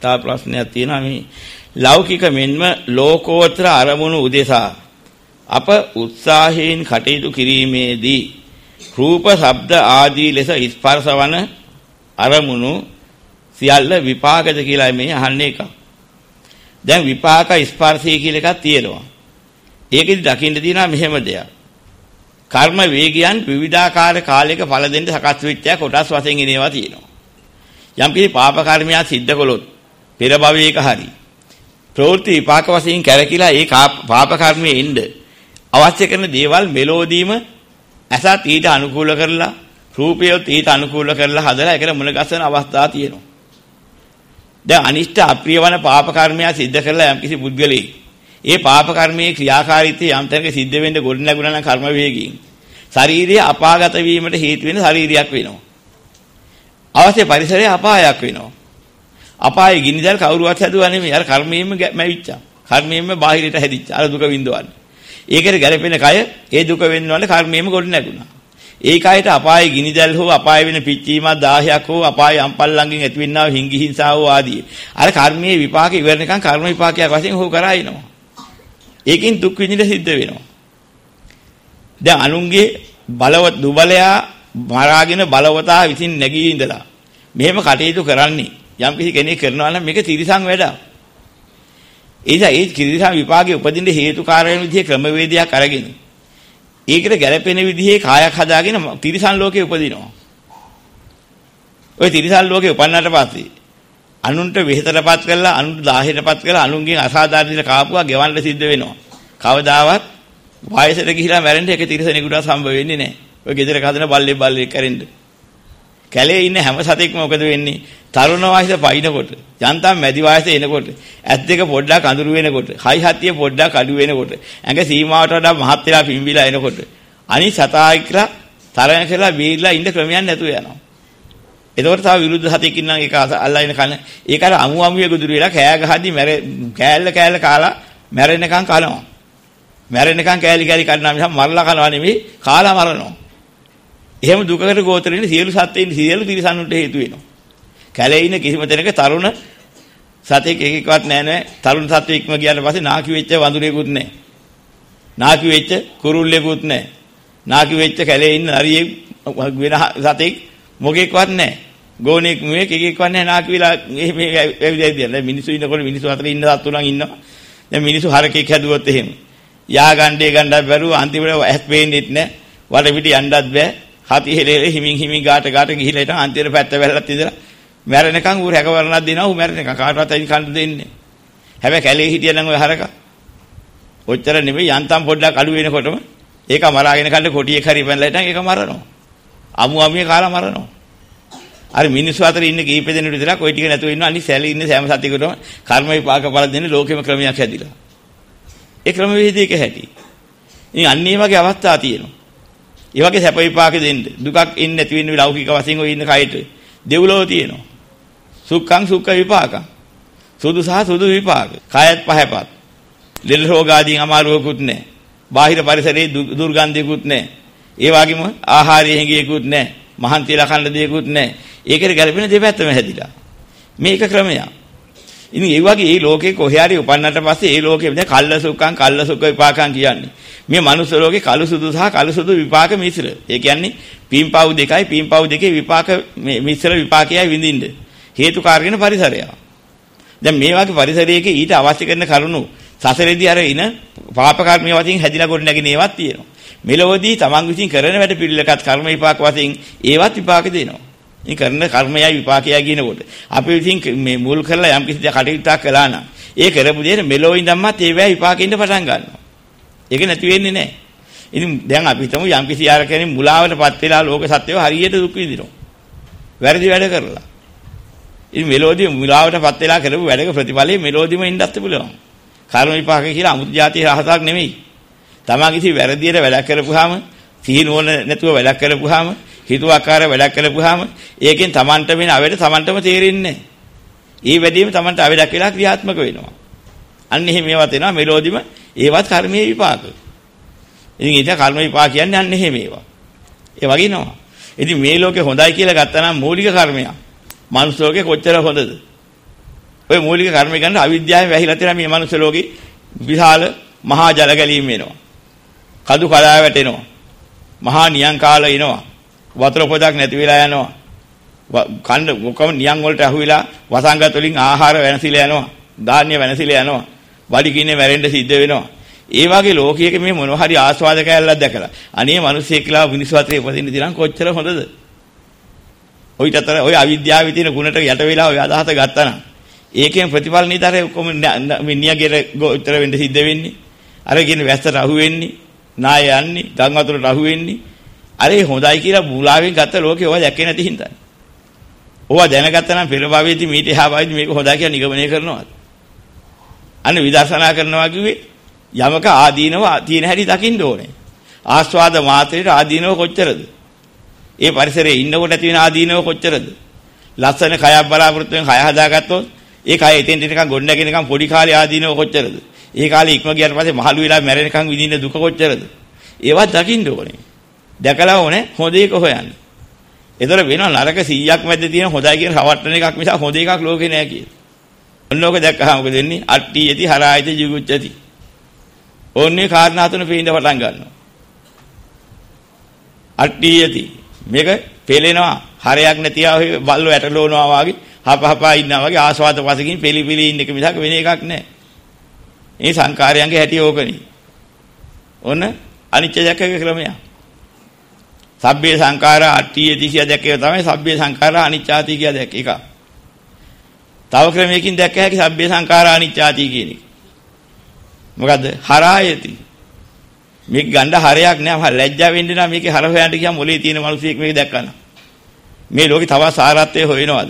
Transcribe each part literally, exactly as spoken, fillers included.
තා ප්‍රශ්නයක් තියෙනවා මේ ලෞකික මෙන්ම ලෝකෝත්තර අරමුණු උදෙසා අප උත්සාහයෙන් කටයුතු කිරීමේදී රූප, ශබ්ද ආදී ලෙස ස්පර්ශවන අරමුණු සියල්ල විපාකද කියලා මේ අහන්නේ එක. දැන් විපාක ස්පර්ශය කියලා එකක් තියෙනවා. ඒකෙදි දකින්න තියෙනවා මෙහෙම දෙයක්. කර්ම වේගයන් විවිධාකාර කාලයක ඵල දෙන්න සකස් වෙච්ච කොටස් වශයෙන් එනවා තියෙනවා. යම් කිසි පාප කර්මයක් සිද්ධ කළොත් පෙර භවයක හරි ප්‍රවෘත්ති විපාක වශයෙන් කැරකිලා ඒ පාප කර්මයේ ඉන්න අවශ්‍ය කරන දේවල් මෙලෝදීම අසත් ඊට අනුකූල කරලා රූපයත් ඊට අනුකූල කරලා හදලා ඒකට මුල ගැසෙන අවස්ථා තියෙනවා. දැන් අනිෂ්ඨ අප්‍රිය වන පාප කර්මයක් සිද්ධ කරලා යම් කිසි පුද්ගලෙක් ඒ පාප කර්මයේ ක්‍රියාකාරීත්වය යම් තැනක සිද්ධ වෙන්න ගොඩ නැගුණා නම් කර්ම වේගයෙන් ශාරීරිය අපාගත වීමට හේතු වෙන ශාරීරියක් වෙනවා. අවශ්‍ය පරිසරයේ අපායක් වෙනවා. අපායේ ගිනිදල් කවුරුවත් හැදුවා නෙමෙයි. අර කර්මයෙන්ම මැවිච්චා. කර්මයෙන්ම බාහිරට හැදිච්චා. අර දුක විඳවන්නේ. ඒකට ගැලපෙන කය ඒ දුක වෙන්නවල කර්මයෙන්ම ගොඩ නැගුණා. ඒ කයට අපායේ ගිනිදල් හෝ අපායේ වෙන පිච්චීමක් දාහයක් හෝ අපායේ අම්පල් ළඟින් ඇතිවෙනා වූ හිඟි හිංසාව ආදී. අර කර්මයේ විපාක ඉවරනකන් කර්ම විපාකයක් වශයෙන් හෝ කරා එනවා. ඒකෙන් දුක් විඳින්න සිද්ධ වෙනවා. දැන් අනුන්ගේ බලවත් දුබලයා මරාගෙන බලවතා විසින් නැගී ඉඳලා මෙහෙම කටයුතු කරන්නේ යම් කිසි කෙනෙක් කරනවා නම් මේක තිරිසන් වැඩක්. ඒ නිසා ඒ තිරිසන් විපාකයේ උපදින්න හේතුකාරයන් විදිහේ ක්‍රමවේදයක් අරගෙන ඒකට ගැළපෙන විදිහේ කායක් හදාගෙන තිරිසන් ලෝකේ උපදිනවා. ওই තිරිසන් ලෝකේ උපන්නාට පස්සේ අනුන්ට වෙහෙතරපත් කරලා අනුන්ට දාහෙටපත් කරලා අනුන්ගෙන් අසාධාරණ විදිහට කාපුවා ගෙවන්න සිද්ධ වෙනවා. කවදාවත් වයසට ගිහිලා මැරෙන්න එක තිරිසනෙකුට හම්බ වෙන්නේ නැහැ. ඔය ගෙදර කදන බල්ලේ බල්ලේ කැරෙන්න. කැලේ ඉන්න හැම සතෙක්ම මොකද වෙන්නේ? තරුණ වයස පයින්නකොට, යන්තම් මැදි වයස එනකොට, ඇස් දෙක පොඩ්ඩක් අඳුරු වෙනකොට, හයි හතිය පොඩ්ඩක් අඩු වෙනකොට, ඇඟ සීමාවට වඩා මහත් වෙලා පිම්බිලා එනකොට, අනිත් සතා එක්කලා තරණ කරලා බීරලා ඉන්න ක්‍රමයක් නැතුව යනවා. එතකොට තව විරුද්ධ සතෙක් ඉන්නම් ඒක අල්ලගෙන කන. ඒක අර අමු අමුයේ ගොදුරු වෙලා කෑ ගහද්දි මැර කෑල්ල කෑල්ල කාලා මැරෙනකන් කනවා. මැරෙනකන් කෑලි කෑලි කන්නා මිසක් මරලා කනවා නෙමෙයි කාලා මරනවා. එහෙම දුකකට ගෝතරෙන්නේ සියලු සත්ත්වයින් සියලු තිරිසනුන්ට හේතු වෙනවා. කැලේ ඉන්න කිසිම තැනක තරුණ සතෙක් එකෙක්වත් නැහැ නේ. තරුණ සත්වෙක්ම ගියාට පස්සේ නාකි වෙච්ච වඳුරේකුත් නැහැ. නාකි වෙච්ච කුරුල්ලෙකුත් නැහැ. නාකි වෙච්ච කැලේ ඉන්න හරියෙක් වෙන සතෙක් මොකෙක්වත් නැහැ. ගෝණෙක් මේක එකෙක්වත් නැහැ නාකි වෙලා මේ ඇවිදලා ඉඳලා මිනිස්සු ඉන්නකොට මිනිස්සු අතර ඉන්න සත්තු නම් ඉන්නවා. දැන් මිනිස්සු හරකෙක් හැදුවොත් එහෙම යා ගණ්ඩේ ගණ්ඩා බැරුව අන්තිමට ඇස් පේන්නෙත් නැහැ. වල පිටි යන්නත් බෑ. හති හෙලෙල හිමින් හිමින් ගාට ගාට ගිහිලා ඉතින් අන්තිමට පැත්ත වැරලත් ඉඳලා මැරෙනකන් ඌ රැකවරණක් දෙනවා. ඌ මැරෙනකන් කාටවත් අයින් කන්න දෙන්නේ. හැබැයි කැලේ හිටියනම් ඔය හරක ඔච්චර නෙමෙයි යන්තම් පොඩ්ඩක් අඩු වෙනකොටම ඒක මරාගෙන කන්න කොටියක් හරි පැනලා ඉතින් ඒක මරනවා. අමු අමියේ කාලා මරනවා. අර මිනිස්සු අතර ඉන්න කීප දෙනෙකුට විතරක් ওই ටික නැතුව ඉන්නවා. අනිත් සැලී ඉන්න සෑම සතෙකුටම කර්ම විපාක බල දෙන්නේ ලෝකෙම ක්‍රමයක් හැදිලා. ඒ ක්‍රම වේදයක හැටි. ඉතින් අන්න ඒ වගේ අවස්ථා තියෙනවා. ඒ වගේ සැප විපාක දෙන්න දුකක් ඉන්නේ නැති වෙන ලෞකික වශයෙන් ඔය ඉන්න කයට දෙව්ලොව තියෙනවා. සුඛං සුඛ විපාක. සුදු සහ සුදු විපාක. කායත් පහපත්. ලෙඩ රෝග ආදීන් අමාරුවකුත් නැහැ. බාහිර පරිසරයේ දුර්ගන්ධයකුත් නැහැ. ඒ වගේම ආහාරයේ හැඟියකුත් නැහැ. මහන්තිලා කන්න දෙයක්කුත් නැහැ. ඒකේ ගැළපෙන දෙපැත්තම හැදිලා. මේක ක්‍රමයක්. ඉතින් ඒ වගේ මේ ලෝකේ කොහේ හරි උපන්නට පස්සේ ඒ ලෝකෙ දැන් කල්ල සුඛං කල්ල සුඛ විපාකං කියන්නේ. මේ මනුස්ස ලෝකේ කළු සුදු සහ කළු සුදු විපාක මිශ්‍ර. ඒ කියන්නේ පීම්පව් දෙකයි පීම්පව් දෙකේ විපාක මිශ්‍ර විපාකයයි විඳින්න. හේතුකාරකන පරිසරය. දැන් මේ වගේ පරිසරයක ඊට අවශ්‍ය කරන කරුණු සසරේදී අර ඉන පාප කර්මයේ වශයෙන් හැදිලා කොට නැගෙන ඒවත් තියෙනවා. මෙලොවදී තමන් විසින් කරන වැඩ පිළිලකත් කර්ම විපාක වශයෙන් ඒවත් විපාක දෙනවා. මේ කරන කර්මයයි විපාකයයි කියනකොට අපි විසින් මේ මුල් කරලා යම් කිසි දෙයක් කටයුත්තක් කළා නම් ඒ කරපු දෙයට මෙලොව ඉඳන්මත් ඒ වේ විපාකෙන්න පටන් ගන්නවා. ඒක නැති වෙන්නේ නැහැ. ඉතින් දැන් අපි හිතමු යම් කිසි ආර කෙනෙක් මුලාවටපත් වෙලා ලෝක සත්‍යව හරියට දුක් විඳිනවා. වැරදි වැඩ කරලා. ඉතින් මෙලොවදී මුලාවටපත් වෙලා කරපු වැඩක ප්‍රතිඵලයේ මෙලොවදීම ඉන්නත් පුළුවන්. කර්ම විපාක කියලා අමුතු જાතිය රහසක් නෙමෙයි. තමන් කිසි වැරදියට වැඩක් කරපුවාම සිහි නුවණ නැතුව වැඩක් කරපුවාම හිතුවක්කාර වැඩක් කරපුවාම ඒකෙන් තමන්ට වෙන අවැඩ තමන්ටම තේරෙන්නේ නැහැ. ඒ වැඩේම තමන්ට අවැඩක් වෙලා ක්‍රියාත්මක වෙනවා. අන්න එහෙම මේවා තේනවා මෙලොවදීම ඒවත් කර්මයේ විපාක. ඉතින් ඒක කර්ම විපාක කියන්නේ අන්න එහෙම ඒවා. ඒ වගේ නෝ. ඉතින් මේ ලෝකේ හොඳයි කියලා ගත්තා නම් මූලික කර්මයක්. මනුස්ස ලෝකේ කොච්චර හොඳද? ඔය මූලික කර්ම ගන්න අවිද්‍යාවෙන් වැහිලා තියෙන මේ මනුස්ස ලෝකේ විශාල මහා ජල ගැලීම් වෙනවා. කඳු කඩා වැටෙනවා. මහා නියං කාල එනවා. වතුර පොදක් නැති වෙලා යනවා. කණ්ඩ මොකම නියං වලට අහු වෙලා වසංගත වලින් ආහාර වෙනසිලා යනවා. ධාන්‍ය වෙනසිලා යනවා. බඩ කිනේ මැරෙන්න සිද්ධ වෙනවා. ඒ වගේ ලෝකයක මේ මොන හරි ආස්වාද කැලලක් දැකලා අනේ මිනිස්සෙක් කියලා මිනිස්සු අතරේ උපදින්න දිනම් කොච්චර හොඳද? ඔයිට අතර ඔය අවිද්‍යාවේ තියෙන ගුණට යට වෙලා ඔය අදහස ගත්තා නම් ඒකෙන් ප්‍රතිඵල නිතරේ ඔක්කොම මිනිහගේ උත්තර වෙන්න සිද්ධ වෙන්නේ. අර කියන වැස්සට අහු වෙන්නේ, නාය යන්නේ, ගම් වතුරට අහු වෙන්නේ. අර හොඳයි කියලා බුලාවෙන් ගත්ත ලෝකේ ඔය දැක්කේ නැති හින්දා. ඕවා දැනගත්තා නම් පෙර භවයේදී මීට එහා භවයේදී මේක හොඳයි කියලා නිගමනය කරනවා. අන්න විදර්ශනා කරනවා කිව්වේ යමක ආදීනව තියෙන හැටි දකින්න ඕනේ. ආස්වාද මාත්‍රේට ආදීනව කොච්චරද? ඒ පරිසරයේ ඉන්නකොට ඇති වෙන ආදීනව කොච්චරද? ලස්සන කයක් බලාපොරොත්තු වෙන කය හදාගත්තොත් ඒ කය එතෙන් දෙනකන් ගොඩ නැගෙනකන් පොඩි කාලේ ආදීනව කොච්චරද? ඒ කාලේ ඉක්ම ගියාට පස්සේ මහලු වෙලා මැරෙනකන් විඳින්න දුක කොච්චරද? ඒවත් දකින්න ඕනේ. දැකලා ඕනේ හොඳ එක හොයන්න. ඒතර වෙනවා නරක සීයක් මැද්දේ තියෙන හොඳයි කියන රවට්ටන එකක් මිසක් හොඳ එකක් ලෝකේ නෑ කියලා. ඔන්නෝක දැක්කහම මොකද වෙන්නේ? අට්ටි යති හරායති ජිගුච්ඡති. ඕන්නේ කාරණා තුන පේන්න පටන් ගන්නවා. අට්ටි යති මේක පෙලෙනවා හරයක් නැතිව බල්ලෝ ඇටලෝනවා වගේ හපහපා ඉන්නවා වගේ ආස්වාද පසකින් පෙලි පෙලි ඉන්න එක මිසක් වෙන එකක් නෑ. මේ සංකාරයන්ගේ හැටි ඕකනේ. ඔන්න අනිත්‍ය දැක්කේ ක්‍රමය. සබ්බේ සංඛාරා අට්ටි යති කිය දැක්කේ තමයි සබ්බේ සංඛාරා අනිච්චාති කිය දැක්ක එක. තව ක්‍රමයකින් දැක්ක හැකි සබ්බේ සංඛාරා අනිච්චාති කියන එක. මොකද්ද? හරායති. මේක ගණ්ඩ හරයක් නෑ. මම ලැජ්ජා වෙන්නේ නැහැ මේකේ හර හොයන්න ගියාම මොලේ තියෙන මිනිස්සෙක් මේක දැක්කම. මේ ලෝකේ තව සාරාත්වය හොයනවාද?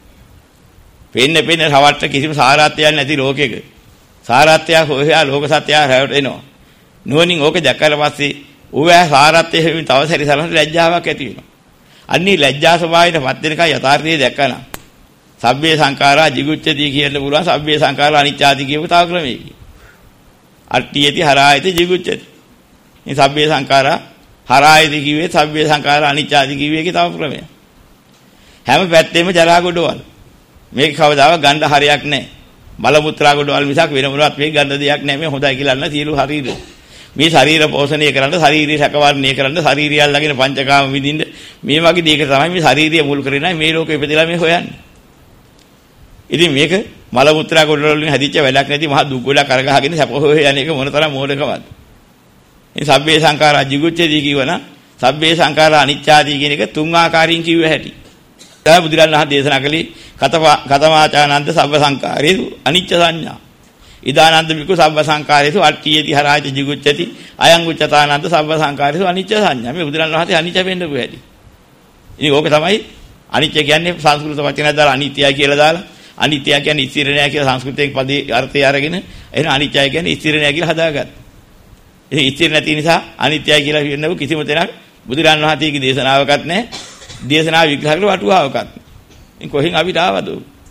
පෙන්න පෙන්න රවට්ට කිසිම සාරාත්වයක් නැති ලෝකෙක. සාරාත්වයක් හොයලා ලෝක සත්‍යය හැවටෙනවා. නුවණින් ඕක දැක්කට පස්සේ ඌව සාරාත්වය හොයමින් තව සැරිසරන ලැජ්ජාවක් ඇති වෙනවා. අන්නේ ලැජ්ජා ස්වභාවයට පත් වෙනකන් යථාර්ථය දැක්කනම් සබ්බේ සංඛාරා jigucchati කියන්න පුළුවන්. සබ්බේ සංඛාරා අනිච්චාති කියපු තව ක්‍රමයකින්. අට්ඨියති හරායති jigucchati. මේ සබ්බේ සංඛාරා හරායති කිව්වේ සබ්බේ සංඛාරා අනිච්චාති කිව්වේ ඒකේ තව ක්‍රමයක්. හැම පැත්තෙම ජරා ගොඩවල්. මේක කවදාවත් ගන්න හරියක් නැහැ. මල මුත්‍රා ගොඩවල් මිසක් වෙන මොනවත් මේක ගන්න දෙයක් නැහැ. මේ හොඳයි කියලා නෑ සියලු ශරීරය. මේ ශරීර පෝෂණය කරන්න, ශාරීරික සැකවර්ණය කරන්න, ශාරීරිය අල්ලගෙන පංචකාම විඳින්න මේ වගේ දෙයක තමයි මේ ශාරීරිය මුල් කරගෙන මේ ලෝකෙ ඉපදලා මේ හොයන්නේ. ඉතින් මේක මල මුත්‍රා ගොඩවල් වලින් හැදිච්ච වැඩක් නැති මහ දුක් ගොඩක් අරගහගෙන සැප හොය යන එක මොන තරම් මෝඩකමක්ද? මේ සබ්බේ සංඛාරා jigucchati කියවන සබ්බේ සංඛාරා අනිච්චාති කියන එක තුන් ආකාරයෙන් කිව්ව හැටි. තමයි බුදුරණන් වහන්සේ දේශනා කළේ කතමාචානන්ද සබ්බ සංඛාරේසු අනිච්ච සංඥා. ඉදානන්ද විකු සබ්බ සංඛාරේසු අට්ඨියති හරායති jigucchati අයං උච්චතානන්ද සබ්බ සංඛාරේසු අනිච්ච සංඥා. මේ බුදුරණන් වහන්සේ අනිච්ච වෙන්නකෝ හැටි. ඉතින් ඕක තමයි අනිච්ච කියන්නේ සංස්කෘත වචනයක් දාලා අනිත්‍යයි කියලා දාලා අනිත්‍ය කියන්නේ ස්ථිර නෑ කියලා සංස්කෘතයෙන් පදේ අර්ථය අරගෙන එහෙනම් අනිත්‍යයි කියන්නේ ස්ථිර නෑ කියලා හදාගත්තා. ඉතින් ස්ථිර නැති නිසා අනිත්‍යයි කියලා කියනව කිසිම තැනක් බුදුරණන් වහන්සේගේ දේශනාවකත් නෑ. දේශනාව විග්‍රහ කරලා වටුවාවකත්. ඉතින් කොහෙන් අපිට ආවද?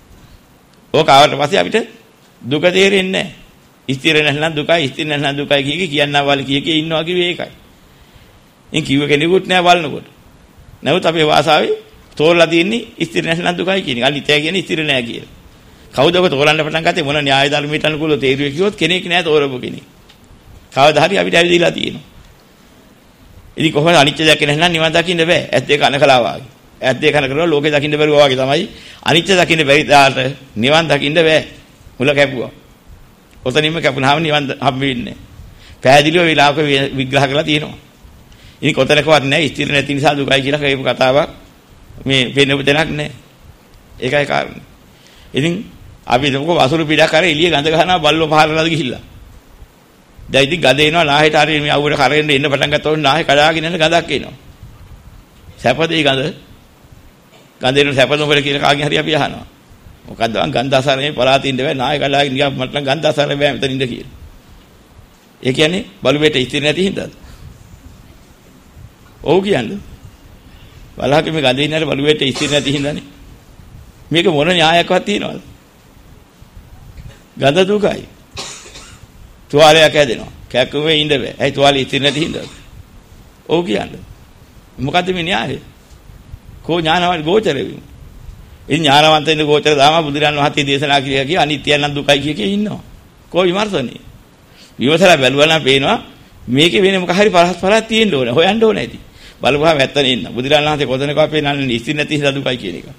ඕක ආවට පස්සේ අපිට දුක තේරෙන්නේ නැහැ. ස්ථිර නැත්නම් දුකයි, ස්ථිර නැත්නම් දුකයි කිය කියනවා වල කිය කිය ඉන්නවා කිව්වේ ඒකයි. ඉතින් කිව්ව කෙනෙකුත් නෑ බලනකොට. නැවත අපේ වාසාවේ තෝරලා තියෙන්නේ ස්ථිර නැත්නම් දුකයි කියන එක. අනිත්‍ය කියන්නේ ස්ථිර නෑ කියලා. කවුද ඔක තෝරන්න පටන් ගත්තේ? මොන න්‍යාය ධර්මයට අනුකූලව තේරුවේ කිව්වොත් කෙනෙක් නෑ තෝරපු කෙනෙක්. කවදා හරි අපිට ඇවිදලා තියෙනවා. ඉතින් කොහොමද අනිත්‍ය දැක්කේ නැත්නම් නිවන් දකින්න බෑ. ඇත්ත ඒක අනකලා වාගේ. ඇත්ත ඒක අනකලා ලෝකේ දකින්න බැරුවා වගේ තමයි. අනිත්‍ය දකින්න බැරි දාට නිවන් දකින්න බෑ. මුල කැපුවා. ඔතනින්ම කැපුණාම නිවන් හම්බ වෙන්නේ. පැහැදිලිව විලාක විග්‍රහ කරලා තියෙනවා. ඉතින් කොතනකවත් නැහැ ස්ථිර නැති නිසා දුකයි කියලා කියපු කතාවක් මේ වෙනව දෙයක් නැහැ. ඒකයි කාරණේ. ඉතින් අපි දුක වසුරු පිටක් කරේ එළිය ගඳ ගහනවා බල්ලෝ පහරලාද ගිහිල්ලා. දැන් ඉතින් ගඳ එනවා නාහෙට හරිය මේ අවුවට කරෙන්න එන්න පටන් ගත්තොත් නාහෙ කඩාගෙන යන ගඳක් එනවා. සැපදේ ගඳ. ගඳ එන සැපද මොකද කියලා කාගෙන් හරි අපි අහනවා. මොකද්ද වන් ගන්ධ අසරනේ පලාතින් ඉන්න බෑ නාය කඩාගෙන ගියා මට නම් ගන්ධ අසරනේ බෑ මෙතන ඉන්න කියලා. ඒ කියන්නේ බලුවේට ඉතිරි නැති හින්දාද? ඔව් කියන්නේ. බලහක මේ ගඳේ ඉන්නට බලුවේට ඉතිරි නැති හින්දානේ. මේක මොන න්‍යායක්වත් තියනවද? ගඳ දුකයි. තුවාලයක් හැදෙනවා. කැක්කුමේ ඉන්න බෑ. ඇයි තුවාලේ ඉතිරි නැති හින්දාද? ඔව් කියන්නේ. මොකද්ද මේ න්‍යායය? කෝ ඥානවල ගෝචර වෙන්නේ. ඉතින් ඥානවන්තයින් ගෝචර දාම බුදුරන් වහන්සේ දේශනා කළා කිය අනිත්‍යයන් නම් දුකයි කිය කිය ඉන්නවා. කොයි විමර්ශනේ? විමසලා බැලුවා නම් පේනවා මේකේ වෙන මොකක් හරි පරස්පරයක් තියෙන්න ඕනේ. හොයන්න ඕනේ ඇති. බලපුවාම ඇත්තනේ ඉන්න. බුදුරන් වහන්සේ කොතනක අපේ නන්නේ ඉස්තිර නැති හිලා දුකයි කියන එක.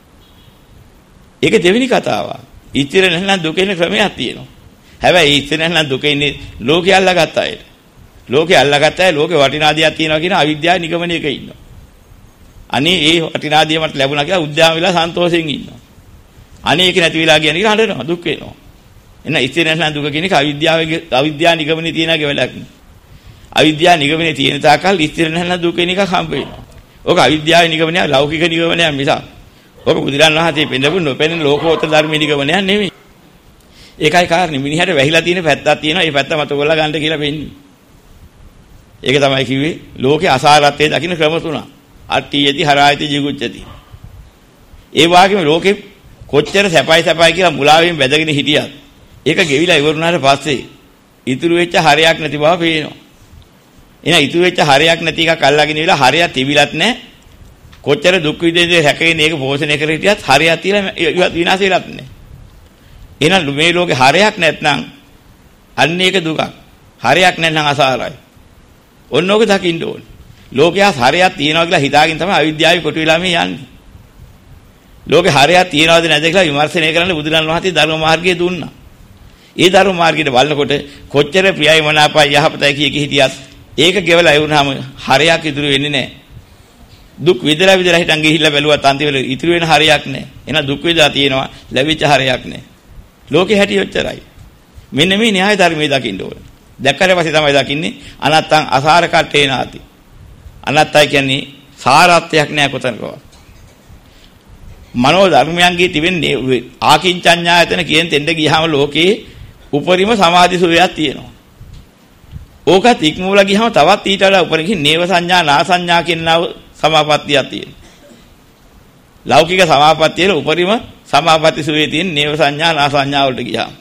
ඒක දෙවෙනි කතාව. ඉතිර නැත්නම් දුක එන ක්‍රමයක් තියෙනවා. හැබැයි ඉතිර නැත්නම් දුක ඉන්නේ ලෝකේ අල්ලගත්ත අයට. ලෝකේ අල්ලගත්ත අය ලෝකේ වටිනාදියක් තියෙනවා කියන අවිද්‍යාව නිගමනයක ඉන්නවා. අනේ ඒ වටිනාදිය මට ලැබුණා කියලා උද්‍යාම වෙලා සන්තෝෂයෙන් ඉන්නවා. අනේ ඒක නැති වෙලා කියන එක හඬනවා දුක් වෙනවා. එන්න ඉතිර නැත්නම් දුක කියන එක අවිද්‍යාවේ අවිද්‍යාව නිගමනයේ තියෙනගේ වැඩක් නේ. අවිද්‍යාව නිගමනයේ තියෙන තාකල් ඉතිර නැත්නම් දුක කියන එක හම්බ වෙනවා. ඕක අවිද්‍යාවේ නිගමනය ලෞකික නිගමනයක් මිසක් ඔක බුදුරන් වහන්සේ පෙන්නපු නොපෙනෙන ලෝකෝත්තර ධර්මයේ නිගමනයක් නෙමෙයි. ඒකයි කාරණේ මිනිහට වැහිලා තියෙන පැත්තක් තියෙනවා. ඒ පැත්ත මත කොල්ල ගන්න කියලා වෙන්නේ. ඒක තමයි කිව්වේ ලෝකේ අසාරත්වයේ දකින්න ක්‍රම තුනක්. අට්ටි යති හරායති ජිගුච්ඡති. ඒ වගේම ලෝකේ කොච්චර සැපයි සැපයි කියලා මුලාවෙන් වැදගෙන හිටියත් ඒක ගෙවිලා ඉවරුනාට පස්සේ ඉතුරු වෙච්ච හරයක් නැති බව පේනවා. එහෙනම් ඉතුරු වෙච්ච හරයක් නැති එකක් අල්ලගෙන ඉවිලා හරයක් තිබිලත් නැහැ. කොච්චර දුක් විඳින්නේ හැකේන ඒක පෝෂණය කර හිටියත් හරයක් තියලා විනාශ වෙලත් නැහැ. එහෙනම් මේ ලෝකේ හරයක් නැත්නම් අන්න ඒක දුකක්. හරයක් නැත්නම් අසාරයි. ඔන්න ඕක දකින්න ඕනේ. ලෝකයා හරයක් තියනවා කියලා හිතාගෙන තමයි අවිද්‍යාවේ කොට වෙලා මේ යන්නේ. ලෝකේ හරයක් තියනවද නැද්ද කියලා විමර්ශනය කරන්න බුදුරන් වහන්සේ ධර්ම මාර්ගය දුන්නා. ඒ ධර්ම මාර්ගයට බලනකොට කොච්චර ප්‍රියයි මනාපයි යහපතයි කිය කී හිටියත් ඒක ගෙවලා වුණාම හරයක් ඉතුරු වෙන්නේ නැහැ. දුක් විඳලා විඳලා හිටන් ගිහිල්ලා බැලුවත් අන්තිමට ඉතුරු වෙන හරයක් නැහැ. එහෙනම් දුක් විඳලා තියෙනවා ලැබිච්ච හරයක් නැහැ. ලෝකේ හැටි ඔච්චරයි. මෙන්න මේ න්‍යාය ධර්මයේ දකින්න ඕනේ. දැක්කට පස්සේ තමයි දකින්නේ අනත්තං අසාර කට්ටේනාති. අනත්තයි කියන්නේ සාරත්වයක් නැහැ කොතනකවත්. මනෝ ධර්මයන්ගේ තිබෙන්නේ ආකින්චඤ්ඤායතන කියන තෙන්ද ගියාම ලෝකේ උපරිම සමාධි සුවයක් තියෙනවා. ඕකත් ඉක්මවලා ගියාම තවත් ඊට වඩා උපරිම නේව සංඥා නා සංඥා කියන සමාපත්තියක් තියෙනවා. ලෞකික සමාපත්තියේ උපරිම සමාපatti සුවේ තියෙන නේව සංඥා නා සංඥා වලට ගියාම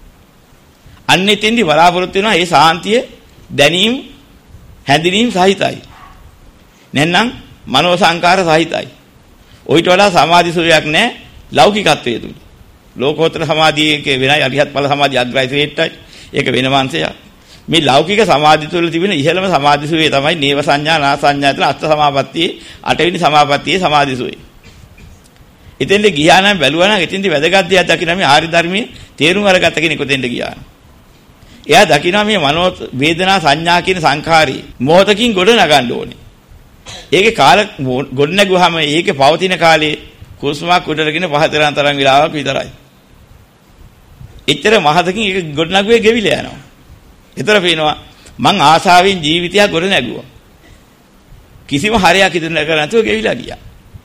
අන්නේ තෙන්දි බලාපොරොත්තු වෙනවා ඒ සාන්තිය දැනීම හැඳිනීම සහිතයි. නැත්නම් මනෝ සංකාර සහිතයි. ඔయిత වඩා සමාධි සුවයක් නැහැ ලෞකිකත්වයේ තුල. ලෝකෝත්තර සමාධියේ වෙනයි අරිහත් ඵල සමාධිය අග්‍රයි ශ්‍රේෂ්ඨයි. ඒක වෙන මාංශයක්. මේ ලෞකික සමාධි තුල තිබෙන ඉහළම සමාධි සුවේ තමයි නේව සංඥා නා සංඥා තුළ අෂ්ඨ සමාපත්තියේ අටවෙනි සමාපත්තියේ සමාධි සුවේ. එතෙන්ද ගියා නම් බැලුවා නම් එතෙන්දි වැදගත් දෙයක් දකින්න මේ ආරි ධර්මයේ තේරුම් අරගත්ත කෙනෙක් එතෙන්ද ගියා. එයා දකිනවා මේ මනෝ වේදනා සංඥා කියන සංඛාරي මොහොතකින් ගොඩ නගන්න ඕනේ. ඒකේ කාල ගොඩ නැගුවාම ඒකේ පවතින කාලේ කුස්මක් උඩරගෙන පහතරන් තරම් වෙලාවක් විතරයි. එච්චර මහතකින් ඒක ගොඩ නැගුවේ ගෙවිලා යනවා. ඒතර පේනවා මං ආසාවෙන් ජීවිතයක් ගොඩ නැගුවා. කිසිම හරයක් ඉදිරි නැගලා නැතුව ගෙවිලා ගියා.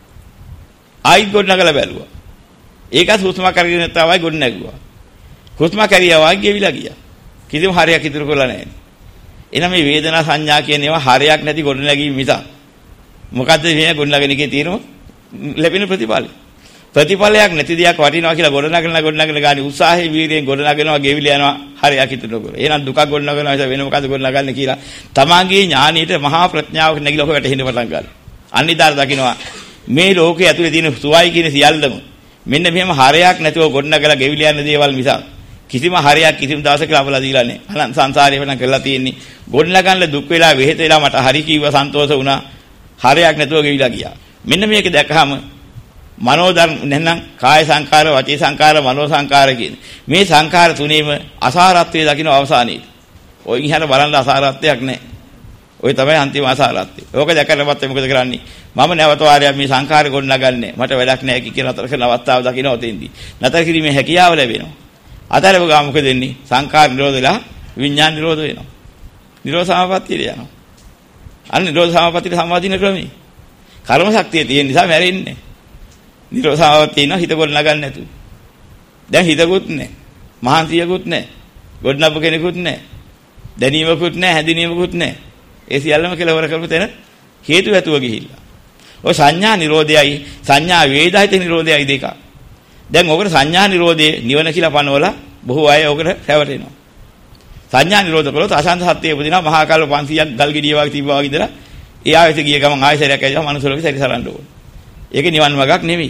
ආයිත් ගොඩ නගලා බැලුවා. ඒකත් කුස්මක් කරගෙන තමයි ගොඩ නැගුවා. කුස්මක් කරියා වාගේ ගෙවිලා ගියා. කිසිම හරයක් ඉදිරි කරලා නැහැ. එහෙනම් මේ වේදනා සංඥා කියන ඒවා හරයක් නැති ගොඩ නැගීම මිසක් මොකද්ද මේ ගොඩනගන එකේ තියෙන ලැබෙන ප්‍රතිඵලය. ප්‍රතිඵලයක් නැති දෙයක් වටිනවා කියලා ගොඩනගන ගොඩනගන ගානේ උත්සාහයේ වීර්යයෙන් ගොඩනගනවා ගෙවිලා යනවා හරයක් ඉතුරු කරලා. එහෙනම් දුකක් ගොඩනගනවා නිසා වෙන මොකද්ද ගොඩනගන්නේ කියලා තමාගේ ඥානීයට මහා ප්‍රඥාවක් නැගිලා ඔක වැටෙන්න පටන් ගන්නවා. අනිදාර දකින්නවා මේ ලෝකයේ ඇතුලේ තියෙන සුවයි කියන සියල්ලම මෙන්න මෙහෙම හරයක් නැතුව ගොඩනගලා ගෙවිලා යන දේවල් මිසක් කිසිම හරයක් කිසිම දවසක ලබලා දීලා නැහැ. අනන්ත සංසාරේ වෙන කරලා තියෙන්නේ ගොඩනගන්න දුක් වෙලා වෙහෙත වෙලා මට හරි කිව්ව සන්තෝෂ වුණා. හරයක් නැතුව ගෙවිලා ගියා. මෙන්න මේක දැක්කහම මනෝ ධර්ම නැත්නම් කාය සංකාර, වචී සංකාර, මනෝ සංකාර කියන මේ සංකාර තුනේම අසාරත්වයේ දකින්න අවසානයේදී. ඔය ඉහළ බලන්න අසාරත්වයක් නැහැ. ඔය තමයි අන්තිම අසාරත්වය. ඕක දැකලා මත් මොකද කරන්නේ? මම නැවත වාරයක් මේ සංකාර ගොඩනගන්නේ. මට වැඩක් නැහැ කිය කියලා නතර කරන අවස්ථාව දකින්න ඔතෙන්දී. නතර කිරීමේ හැකියාව ලැබෙනවා. අතරව ගා මොකද වෙන්නේ? සංකාර නිරෝධ වෙලා විඥාන නිරෝධ වෙනවා. නිරෝධ සමාපත්තියට යනවා. අන්න නිරෝධ සමාපත්තියට සම්වාදින ක්‍රමයි. කර්ම ශක්තිය තියෙන නිසා මැරෙන්නේ. නිරෝධ සමාපත්තිය ඉන්න හිත ගොඩ නගන්න නැතු. දැන් හිතකුත් නැහැ. මහන්සියකුත් නැහැ. ගොඩනබ කෙනෙකුත් නැහැ. දැනීමකුත් නැහැ, හැඳිනීමකුත් නැහැ. ඒ සියල්ලම කෙලවර කරපු තැන හේතු ඇතුව ගිහිල්ලා. ඔය සංඥා නිරෝධයයි සංඥා වේදායිත නිරෝධයයි දෙක. දැන් ඔකට සංඥා නිරෝධයේ නිවන කියලා පනවලා බොහෝ අය ඔකට රැවටෙනවා. සංඥා නිරෝධ කළොත් අසංස සත්‍යය උපදිනවා මහා කල්ප පන්සීයක් ගල් ගෙඩිය වගේ තිබ්බා වගේ ඉඳලා ඒ ආයෙත් ගිය ගමන් ආයෙසරයක් ඇවිල්ලා මනුස්සලෝකෙ සැරිසරන්න ඕන. ඒක නිවන් මාර්ගයක් නෙමෙයි.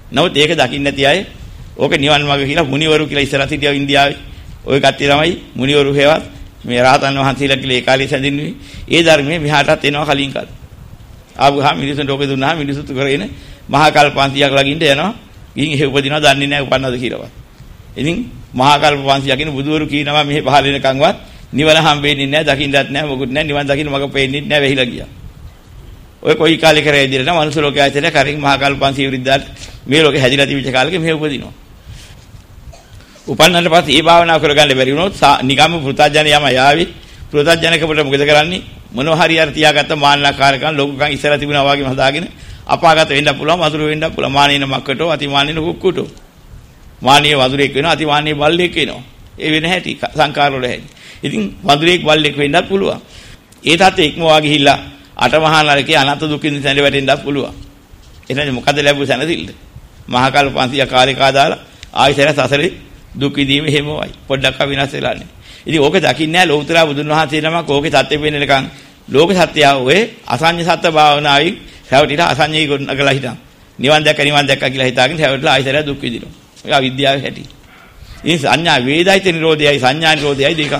නමුත් ඒක දකින්න නැති අය ඕක නිවන් මාර්ග කියලා මුනිවරු කියලා ඉස්සරහ සිටියා ඉන්දියාවේ. ওই කට්ටිය තමයි මුනිවරු හේවත් මේ රහතන් වහන්සේලා කියලා ඒ කාලේ සැදින්නේ. ඒ ධර්මයේ මෙහාටත් එනවා කලින් කාලේ. ආවහම මිනිසුන්ට ඕක දුන්නා මිනිසුත් කරගෙන මහා කල්ප පන්සියයක් ළඟින්ට යනවා. ගිහින් එහෙ උපදිනවා දන්නේ නැහැ උපන්නද කියලාවත්. ඉතින් මහා කල්ප පන්සියයක් ඉන්න බුදුවරු කියනවා මෙහෙ පහල වෙනකන්වත් නිවන හම්බෙන්නේ නැහැ දකින්නත් නැහැ මොකුත් නැහැ නිවන් දකින්න මග පෙන්නේ නැහැ වෙහිලා ගියා. ඔය කොයි කාලේ කරේ ඉදිරියට මනුස්ස ලෝකයේ ඇතේ කරින් මහා කල්ප පන්සිය විරුද්ධාට මේ ලෝකේ හැදිලා තිබිච්ච කාලෙක මෙහෙ උපදිනවා. උපන්නට පස්සේ ඒ භාවනාව කරගන්න බැරි වුණොත් නිකම්ම පෘථජන යම යාවි පෘථජනකපට මොකද කරන්නේ මොනවා හරි අර තියාගත්ත මාන්නකාරකම් ලෝකකම් ඉස්සරහ තිබුණා වගේම හදාගෙන අපාගත වෙන්න පුළුවන් වතුර වෙන්න පුළුවන් මානින මක්කටෝ අතිමානින කුක්කුටෝ මානිය වතුරෙක් වෙනවා අතිමානිය බල්ලෙක් වෙනවා ඒ වෙන හැටි සංකාර වල හැටි ඉතින් වතුරෙක් බල්ලෙක් වෙන්නත් පුළුවන් ඒ තාත්තේ ඉක්මවා ගිහිල්ලා අටමහා නරකේ අනන්ත දුකින් සැඳ වැටෙන්නත් පුළුවන් එහෙනම් මොකද ලැබුව සැනසෙල්ල මහා කල්ප පන්සිය කාලේකා දාලා ආයිසර සසරේ දුක් විඳීම හැමෝයි පොඩ්ඩක් විනාශ වෙලානේ ඉතින් ඕක දකින්නේ නැහැ ලෞතර බුදුන් වහන්සේ නමක් ඕකේ සත්‍ය වෙන්නේකන් ලෝක සත්‍යය ඔය අසඤ්ඤ සත්‍ය භාවනාවෙන් හැවටිලා අසඤ්ඤී ගොඩනගලා හිටන් නිවන් දැක්ක නිවන් දැක්ක කියලා හිතාගෙන හැවටිලා ආයිසර දුක් විඳිනවා ඒක අවිද්‍යාවේ හැටි ඉතින් සංඥා වේදයිත නිරෝධයයි සංඥා නිරෝධයයි දෙකම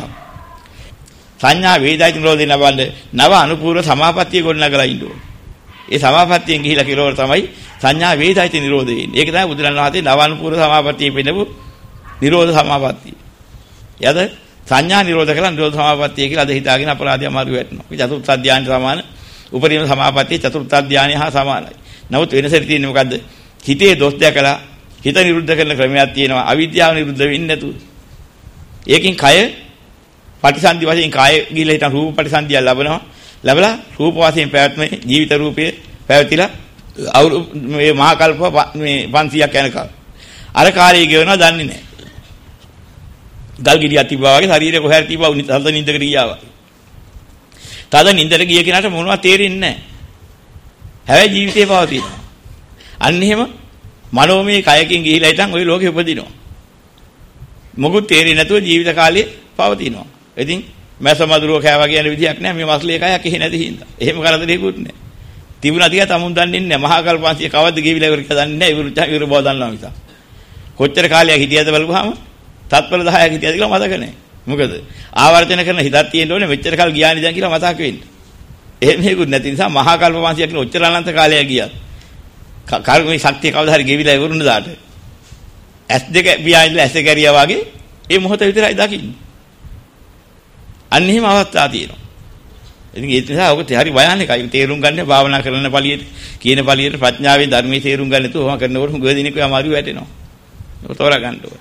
සංඥා වේදයිත නිරෝධේ නවන්න නව අනුපූර්ව සමාපත්තිය ගොඩනගලා ඉන්න ඕනේ ඒ සමාපත්තියෙන් ගිහිලා කිරවල තමයි සංඥා වේදයිත නිරෝධය එන්නේ ඒක තමයි බුදුරණන් වහන්සේ නව අනුපූර්ව සමාපත්තිය පෙන්නපු නිරෝධ සමාපත්තිය. යද සංඥා නිරෝධ කළා නිරෝධ සමාපත්තිය කියලා අද හිතාගෙන අපරාධය අමාරු වෙටනවා. මේ චතුර්ථ ධානයට සමාන උපරිම සමාපත්තිය චතුර්ථ ධානය හා සමානයි. නමුත් වෙනස තියෙන්නේ මොකද්ද? හිතේ දොස් දැකලා හිත නිරුද්ධ කරන ක්‍රමයක් තියෙනවා. අවිද්‍යාව නිරුද්ධ වෙන්නේ නැතුව. ඒකෙන් කය පටිසන්ධි වශයෙන් කය ගිහිල්ලා හිටන් රූප පටිසන්ධිය ලැබනවා. ලැබලා රූප වශයෙන් පැවැත්මේ ජීවිත රූපයේ පැවතිලා මේ මහා කල්ප මේ පන්සියයක් යනකම් අර කාර්යය ගෙවනවා දන්නේ නැහැ. ගල් ගෙඩියක් තිබ්බා වගේ ශරීරේ කොහේ හරි තිබ්බා තද නින්දකට ගියා වගේ. තද නින්දට ගිය කෙනාට මොනවද තේරෙන්නේ නැහැ. හැබැයි ජීවිතේ පවතිනවා. අන්න එහෙම මනෝමය කයකින් ගිහිලා ඉතින් ওই ලෝකෙ උපදිනවා. මොකුත් තේරෙන්නේ නැතුව ජීවිත කාලේ පවතිනවා. ඉතින් මැස මදුරුව කෑවා කියන විදියක් නැහැ මේ මස්ලේ කයක් එහෙ නැති හින්දා. එහෙම කරදරේකුත් නැහැ. තිබුණා තියා තමුන් දන්නේ නැහැ. මහා කල්පන්සිය කවද්ද ගෙවිලා ඉවර කියලා දන්නේ නැහැ. ඉවර ඉවර බව දන්නවා මිස. කොච්චර කාලයක් හිටියද බලපුවාම තත්පර දහයක් හිටියද කියලා මතක නැහැ. මොකද ආවර්තන කරන හිතක් තියෙන්න ඕනේ මෙච්චර කල් ගියානේ දැන් කියලා මතක වෙන්න. එහෙම හේකුත් නැති නිසා මහා කල්ප පන්සියක් කියන ඔච්චර අනන්ත කාලයක් ගියත් කර්මයේ ශක්තිය කවදා හරි ගෙවිලා ඉවරුන දාට ඇස් දෙක පියාඹලා ඇස් එක ඇරියා වගේ ඒ මොහොත විතරයි දකින්නේ. අන්න එහෙම අවස්ථා තියෙනවා. ඉතින් ඒ නිසා ඔක හරි භයානකයි. තේරුම් ගන්න භාවනා කරන පළියට කියන පළියට ප්‍රඥාවෙන් ධර්මයේ තේරුම් ගන්න තු ඔහම කරනකොට හුඟ දෙනෙක් අමාරු වැටෙනවා. ඔක තෝරා ගන්න ඕනේ.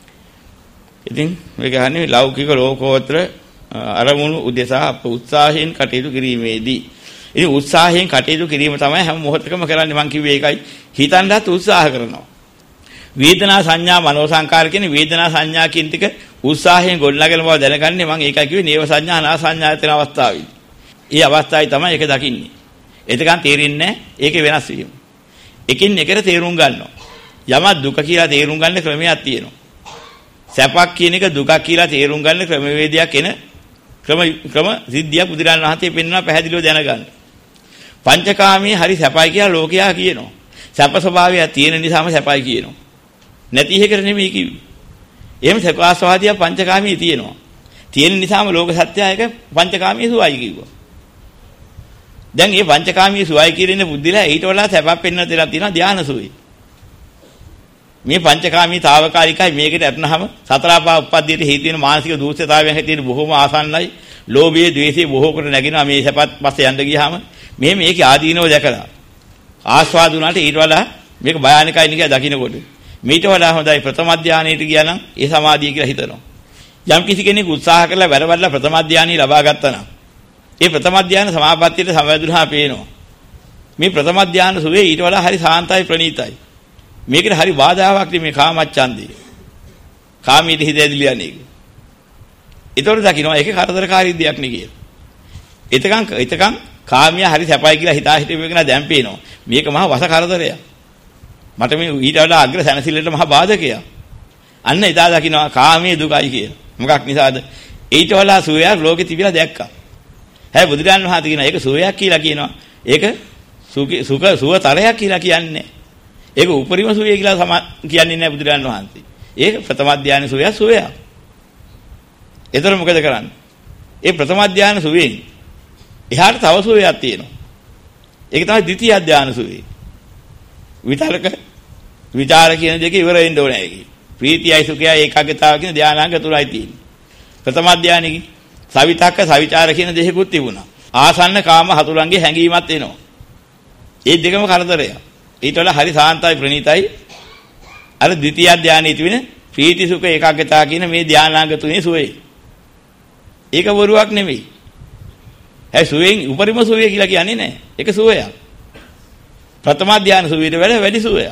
ඉතින් මේක අහන්නේ ලෞකික ලෝකෝත්තර අරමුණු උදෙසා අප උත්සාහයෙන් කටයුතු කිරීමේදී. ඉතින් උත්සාහයෙන් කටයුතු කිරීම තමයි හැම මොහොතකම කරන්නේ මං කිව්වේ ඒකයි. හිතන්නත් උත්සාහ කරනවා. වේදනා සංඥා මනෝ සංකාර කියන වේදනා සංඥා කියන ටික උත්සාහයෙන් ගොඩනගන බව දැනගන්නේ මං ඒකයි කිව්වේ නේව සංඥා අනා සංඥා යන අවස්ථාවේදී. ඒ අවස්ථාවේ තමයි ඒක දකින්නේ. එතකන් තේරෙන්නේ නැහැ ඒකේ වෙනස් වීම. එකින් එකට තේරුම් ගන්නවා. යමක් දුක කියලා තේරුම් ගන්න ක්‍රමයක් තියෙනවා. සැපක් කියන එක දුකක් කියලා තේරුම් ගන්න ක්‍රමවේදයක් එන ක්‍රම ක්‍රම සිද්ධියක් බුදුරජාණන් වහන්සේ පෙන්වනවා පැහැදිලිව දැනගන්න. පංචකාමයේ හරි සැපයි කියලා ලෝකයා කියනවා. සැප ස්වභාවය තියෙන නිසාම සැපයි කියනවා. නැති එකකට නෙමෙයි කිව්වේ. එහෙම සැපාස්වාදියා පංචකාමයේ තියෙනවා. තියෙන නිසාම ලෝක සත්‍යය එක පංචකාමයේ සුවයි කිව්වා. දැන් මේ පංචකාමයේ සුවයි කියන බුද්ධිලා ඊට වඩා සැපක් පෙන්වන දෙයක් තියෙනවා ධානා සුවයි. මේ පංචකාමී తాවකාලිකයි මේකට අත්නහම සතරපා උප්පද්දියට හේතු වෙන මානසික දූෂ්‍යතාවයන් හැටියට බොහොම ආසන්නයි. ලෝභයේ ද්වේෂයේ බොහෝ කොට නැගිනවා මේ සැපත් පස්සේ යන්න ගියාම මේ මේකේ ආදීනව දැකලා ආස්වාද වුණාට ඊට වඩා මේක භයානකයි නේ කියලා දකින්නකොට මේට වඩා හොඳයි ප්‍රථම ධානයට ගියා නම් ඒ සමාධිය කියලා හිතනවා. යම් කිසි කෙනෙක් උත්සාහ කරලා වැඩවලලා ප්‍රථම ධානය ලබා ගත්තා නම් ඒ ප්‍රථම ධාන සමාපත්තියට සමවැදුනහම පේනවා. මේ ප්‍රථම ධාන සුවේ ඊට වඩා හරි සාන්තයි ප්‍රණීතයි. මේකට හරි බාධාවක් නෙමේ කාමච්ඡන්දේ. කාමීට හිත ඇදලා යන්නේ. ඒතකොට දකින්න ඒක කරදරකාරී දෙයක් නේ කියලා. එතකන් එතකන් කාමියා හරි සැපයි කියලා හිතා හිටපු එක නා දැන් පේනවා. මේක මහා වස කරදරයක්. මට මේ ඊට වඩා අග්‍ර සැනසෙල්ලට මහා බාධකයක්. අන්න එදා දකින්නවා කාමයේ දුකයි කියලා. මොකක් නිසාද? ඊට වඩා සුවයක් ලෝකෙ තිබිලා දැක්කා. හැබැයි බුදුරජාණන් වහන්සේ කියනවා ඒක සුවයක් කියලා කියනවා. ඒක සුඛ සුඛ සුවතරයක් කියලා කියන්නේ. ඒක උපරිම සුවය කියලා සම කියන්නේ නැහැ බුදුරජාණන් වහන්සේ. ඒක ප්‍රථම ධානය සුවය සුවයක්. ඒතර මොකද කරන්නේ? ඒ ප්‍රථම ධානය සුවයෙන් එහාට තව සුවයක් තියෙනවා. ඒක තමයි ද්විතීය ධානය සුවය. විතරක විචාර කියන දෙක ඉවර වෙන්න ඕනේ ඒකේ. ප්‍රීතියයි සුඛයයි ඒකාග්‍රතාව කියන ධානාංග තුනයි තියෙන්නේ. ප්‍රථම ධානයේ සවිතක්ක සවිචාර කියන දෙකකුත් තිබුණා. ආසන්න කාම හතුරන්ගේ හැඟීමත් එනවා. ඒ දෙකම කරදරයක්. ඊට වඩා හරි සාන්තයි ප්‍රණීතයි අර ද්විතීය ධානයේ තිබෙන ප්‍රීති සුඛ ඒකාග්‍රතාව කියන මේ ධානාංග තුනේ සුවේ. ඒක වරුවක් නෙමෙයි. ඒ සුවේන් උපරිම සුවේ කියලා කියන්නේ නැහැ. ඒක සුවයක්. ප්‍රථම ධානය සුවේට වැඩ වැඩි සුවයක්.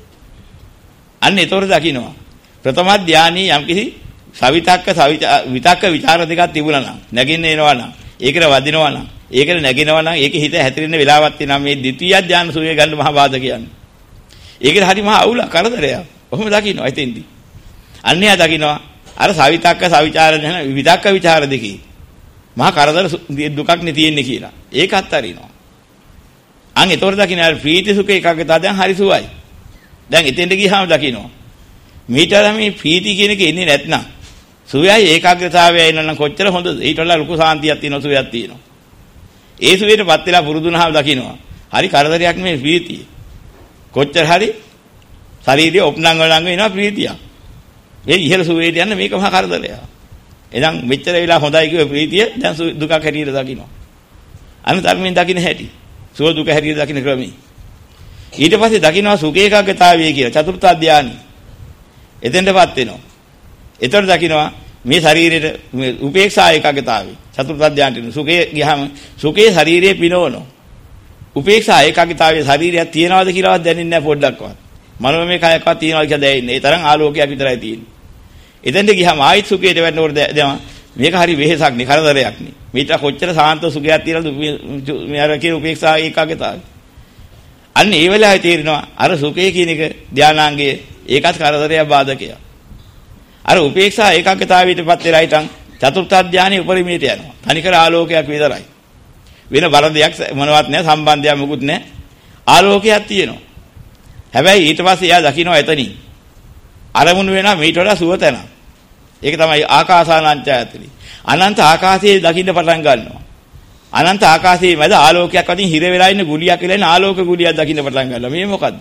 අන්න ඒතොර දකින්නවා. ප්‍රථම ධානයේ යම්කිසි සවිතක්ක විතක්ක ਵਿਚාර දෙකක් තිබුණා නම් නැගින්න එනවා නම් ඒකට වදිනවා නම් ඒකට නැගිනවා නම් ඒකේ හිත හැතිරෙන්න වෙලාවක් තියෙනවා මේ ද්විතීය ධානය සුවේ ගන්න මහා බාධක කියන්නේ. ඒකට හරි මහා අවුල කරදරයක්. ඔහොම දකින්නවා එතෙන්දී. අන්නයා දකින්නවා අර සවිතක්ක සවිචාර දෙන විතක්ක ਵਿਚාර දෙකේ මහා කරදර දුකක් නේ තියෙන්නේ කියලා. ඒකත් අරිනවා. අන් ඒතොර දකින්න අර ප්‍රීති සුඛ ඒකාග්‍රතාව දැන් හරි සුවයි. දැන් එතෙන්ට ගියාම දකින්නවා. මීටර මේ ප්‍රීති කියන එක එන්නේ නැත්නම් සුවයයි ඒකාග්‍රතාවයයි එනනම් කොච්චර හොඳද? ඊට වඩා ලොකු සාන්තියක් තියෙනවා සුවයක් තියෙනවා. ඒ සුවයටපත් වෙලා පුරුදුනහම දකින්නවා. හරි කරදරයක් මේ ප්‍රීතිය. කොච්චර හරි ශරීරයේ ඔප්නංග වලංග වෙනවා ප්‍රීතියක්. ඒ ඉහළ සුවේට යන්න මේක මහා කරදරයක්. එහෙනම් මෙච්චර වෙලා හොඳයි කිව්ව ප්‍රීතිය දැන් දුකක් හැටියට දකින්නවා. අන්න ධර්මයෙන් දකින්න හැටි. සුව දුක හැටියට දකින්න ක්‍රමී. ඊට පස්සේ දකින්නවා සුඛ ඒකාග්‍රතාවය කියලා චතුර්ථ ධානය. එතෙන්ටපත් වෙනවා. එතකොට දකින්නවා මේ ශරීරයේ උපේක්ෂා ඒකාග්‍රතාවය චතුර්ථ ධානයට සුඛේ ගියාම සුඛේ ශරීරයේ පිනවනවා. උපේක්ෂා ඒකාග්‍රතාවයේ ශරීරයක් තියනවාද කියලාවත් දැනෙන්නේ නැහැ පොඩ්ඩක්වත්. මනෝමය කයක්වත් තියනවා කියලා දැනෙන්නේ. ඒ තරම් ආලෝකයක් විතරයි තියෙන්නේ. එතෙන්ට ගියාම ආයිත් සුඛයට වැටෙනකොට දැම මේක හරි වෙහෙසක් නේ කරදරයක් නේ. මේක කොච්චර සාන්ත සුඛයක් තියනද මේ අර කියන උපේක්ෂා ඒකාග්‍රතාවය. අන්න ඒ වෙලාවේ තේරෙනවා අර සුඛය කියන එක ධානාංගයේ ඒකත් කරදරයක් බාධකයක්. අර උපේක්ෂා ඒකාග්‍රතාවයටපත් වෙලා හිටන් චතුර්ථ ධානයේ උපරිමයට යනවා. තනිකර ආලෝකයක් විතරයි. වෙන බල දෙයක් මොනවත් නැහැ සම්බන්ධයක් මොකුත් නැහැ. ආලෝකයක් තියෙනවා. හැබැයි ඊට පස්සේ එයා දකින්නවා එතනින්. අරමුණු වෙනා මීට වඩා සුවතන. ඒක තමයි ආකාසානංචයතනි. අනන්ත ආකාශයේ දකින්න පටන් ගන්නවා. අනන්ත ආකාශයේ මැද ආලෝකයක් වදින් හිර වෙලා ඉන්න ගුලියක් කියලා ඉන්න ආලෝක ගුලියක් දකින්න පටන් ගන්නවා. මේ මොකද්ද?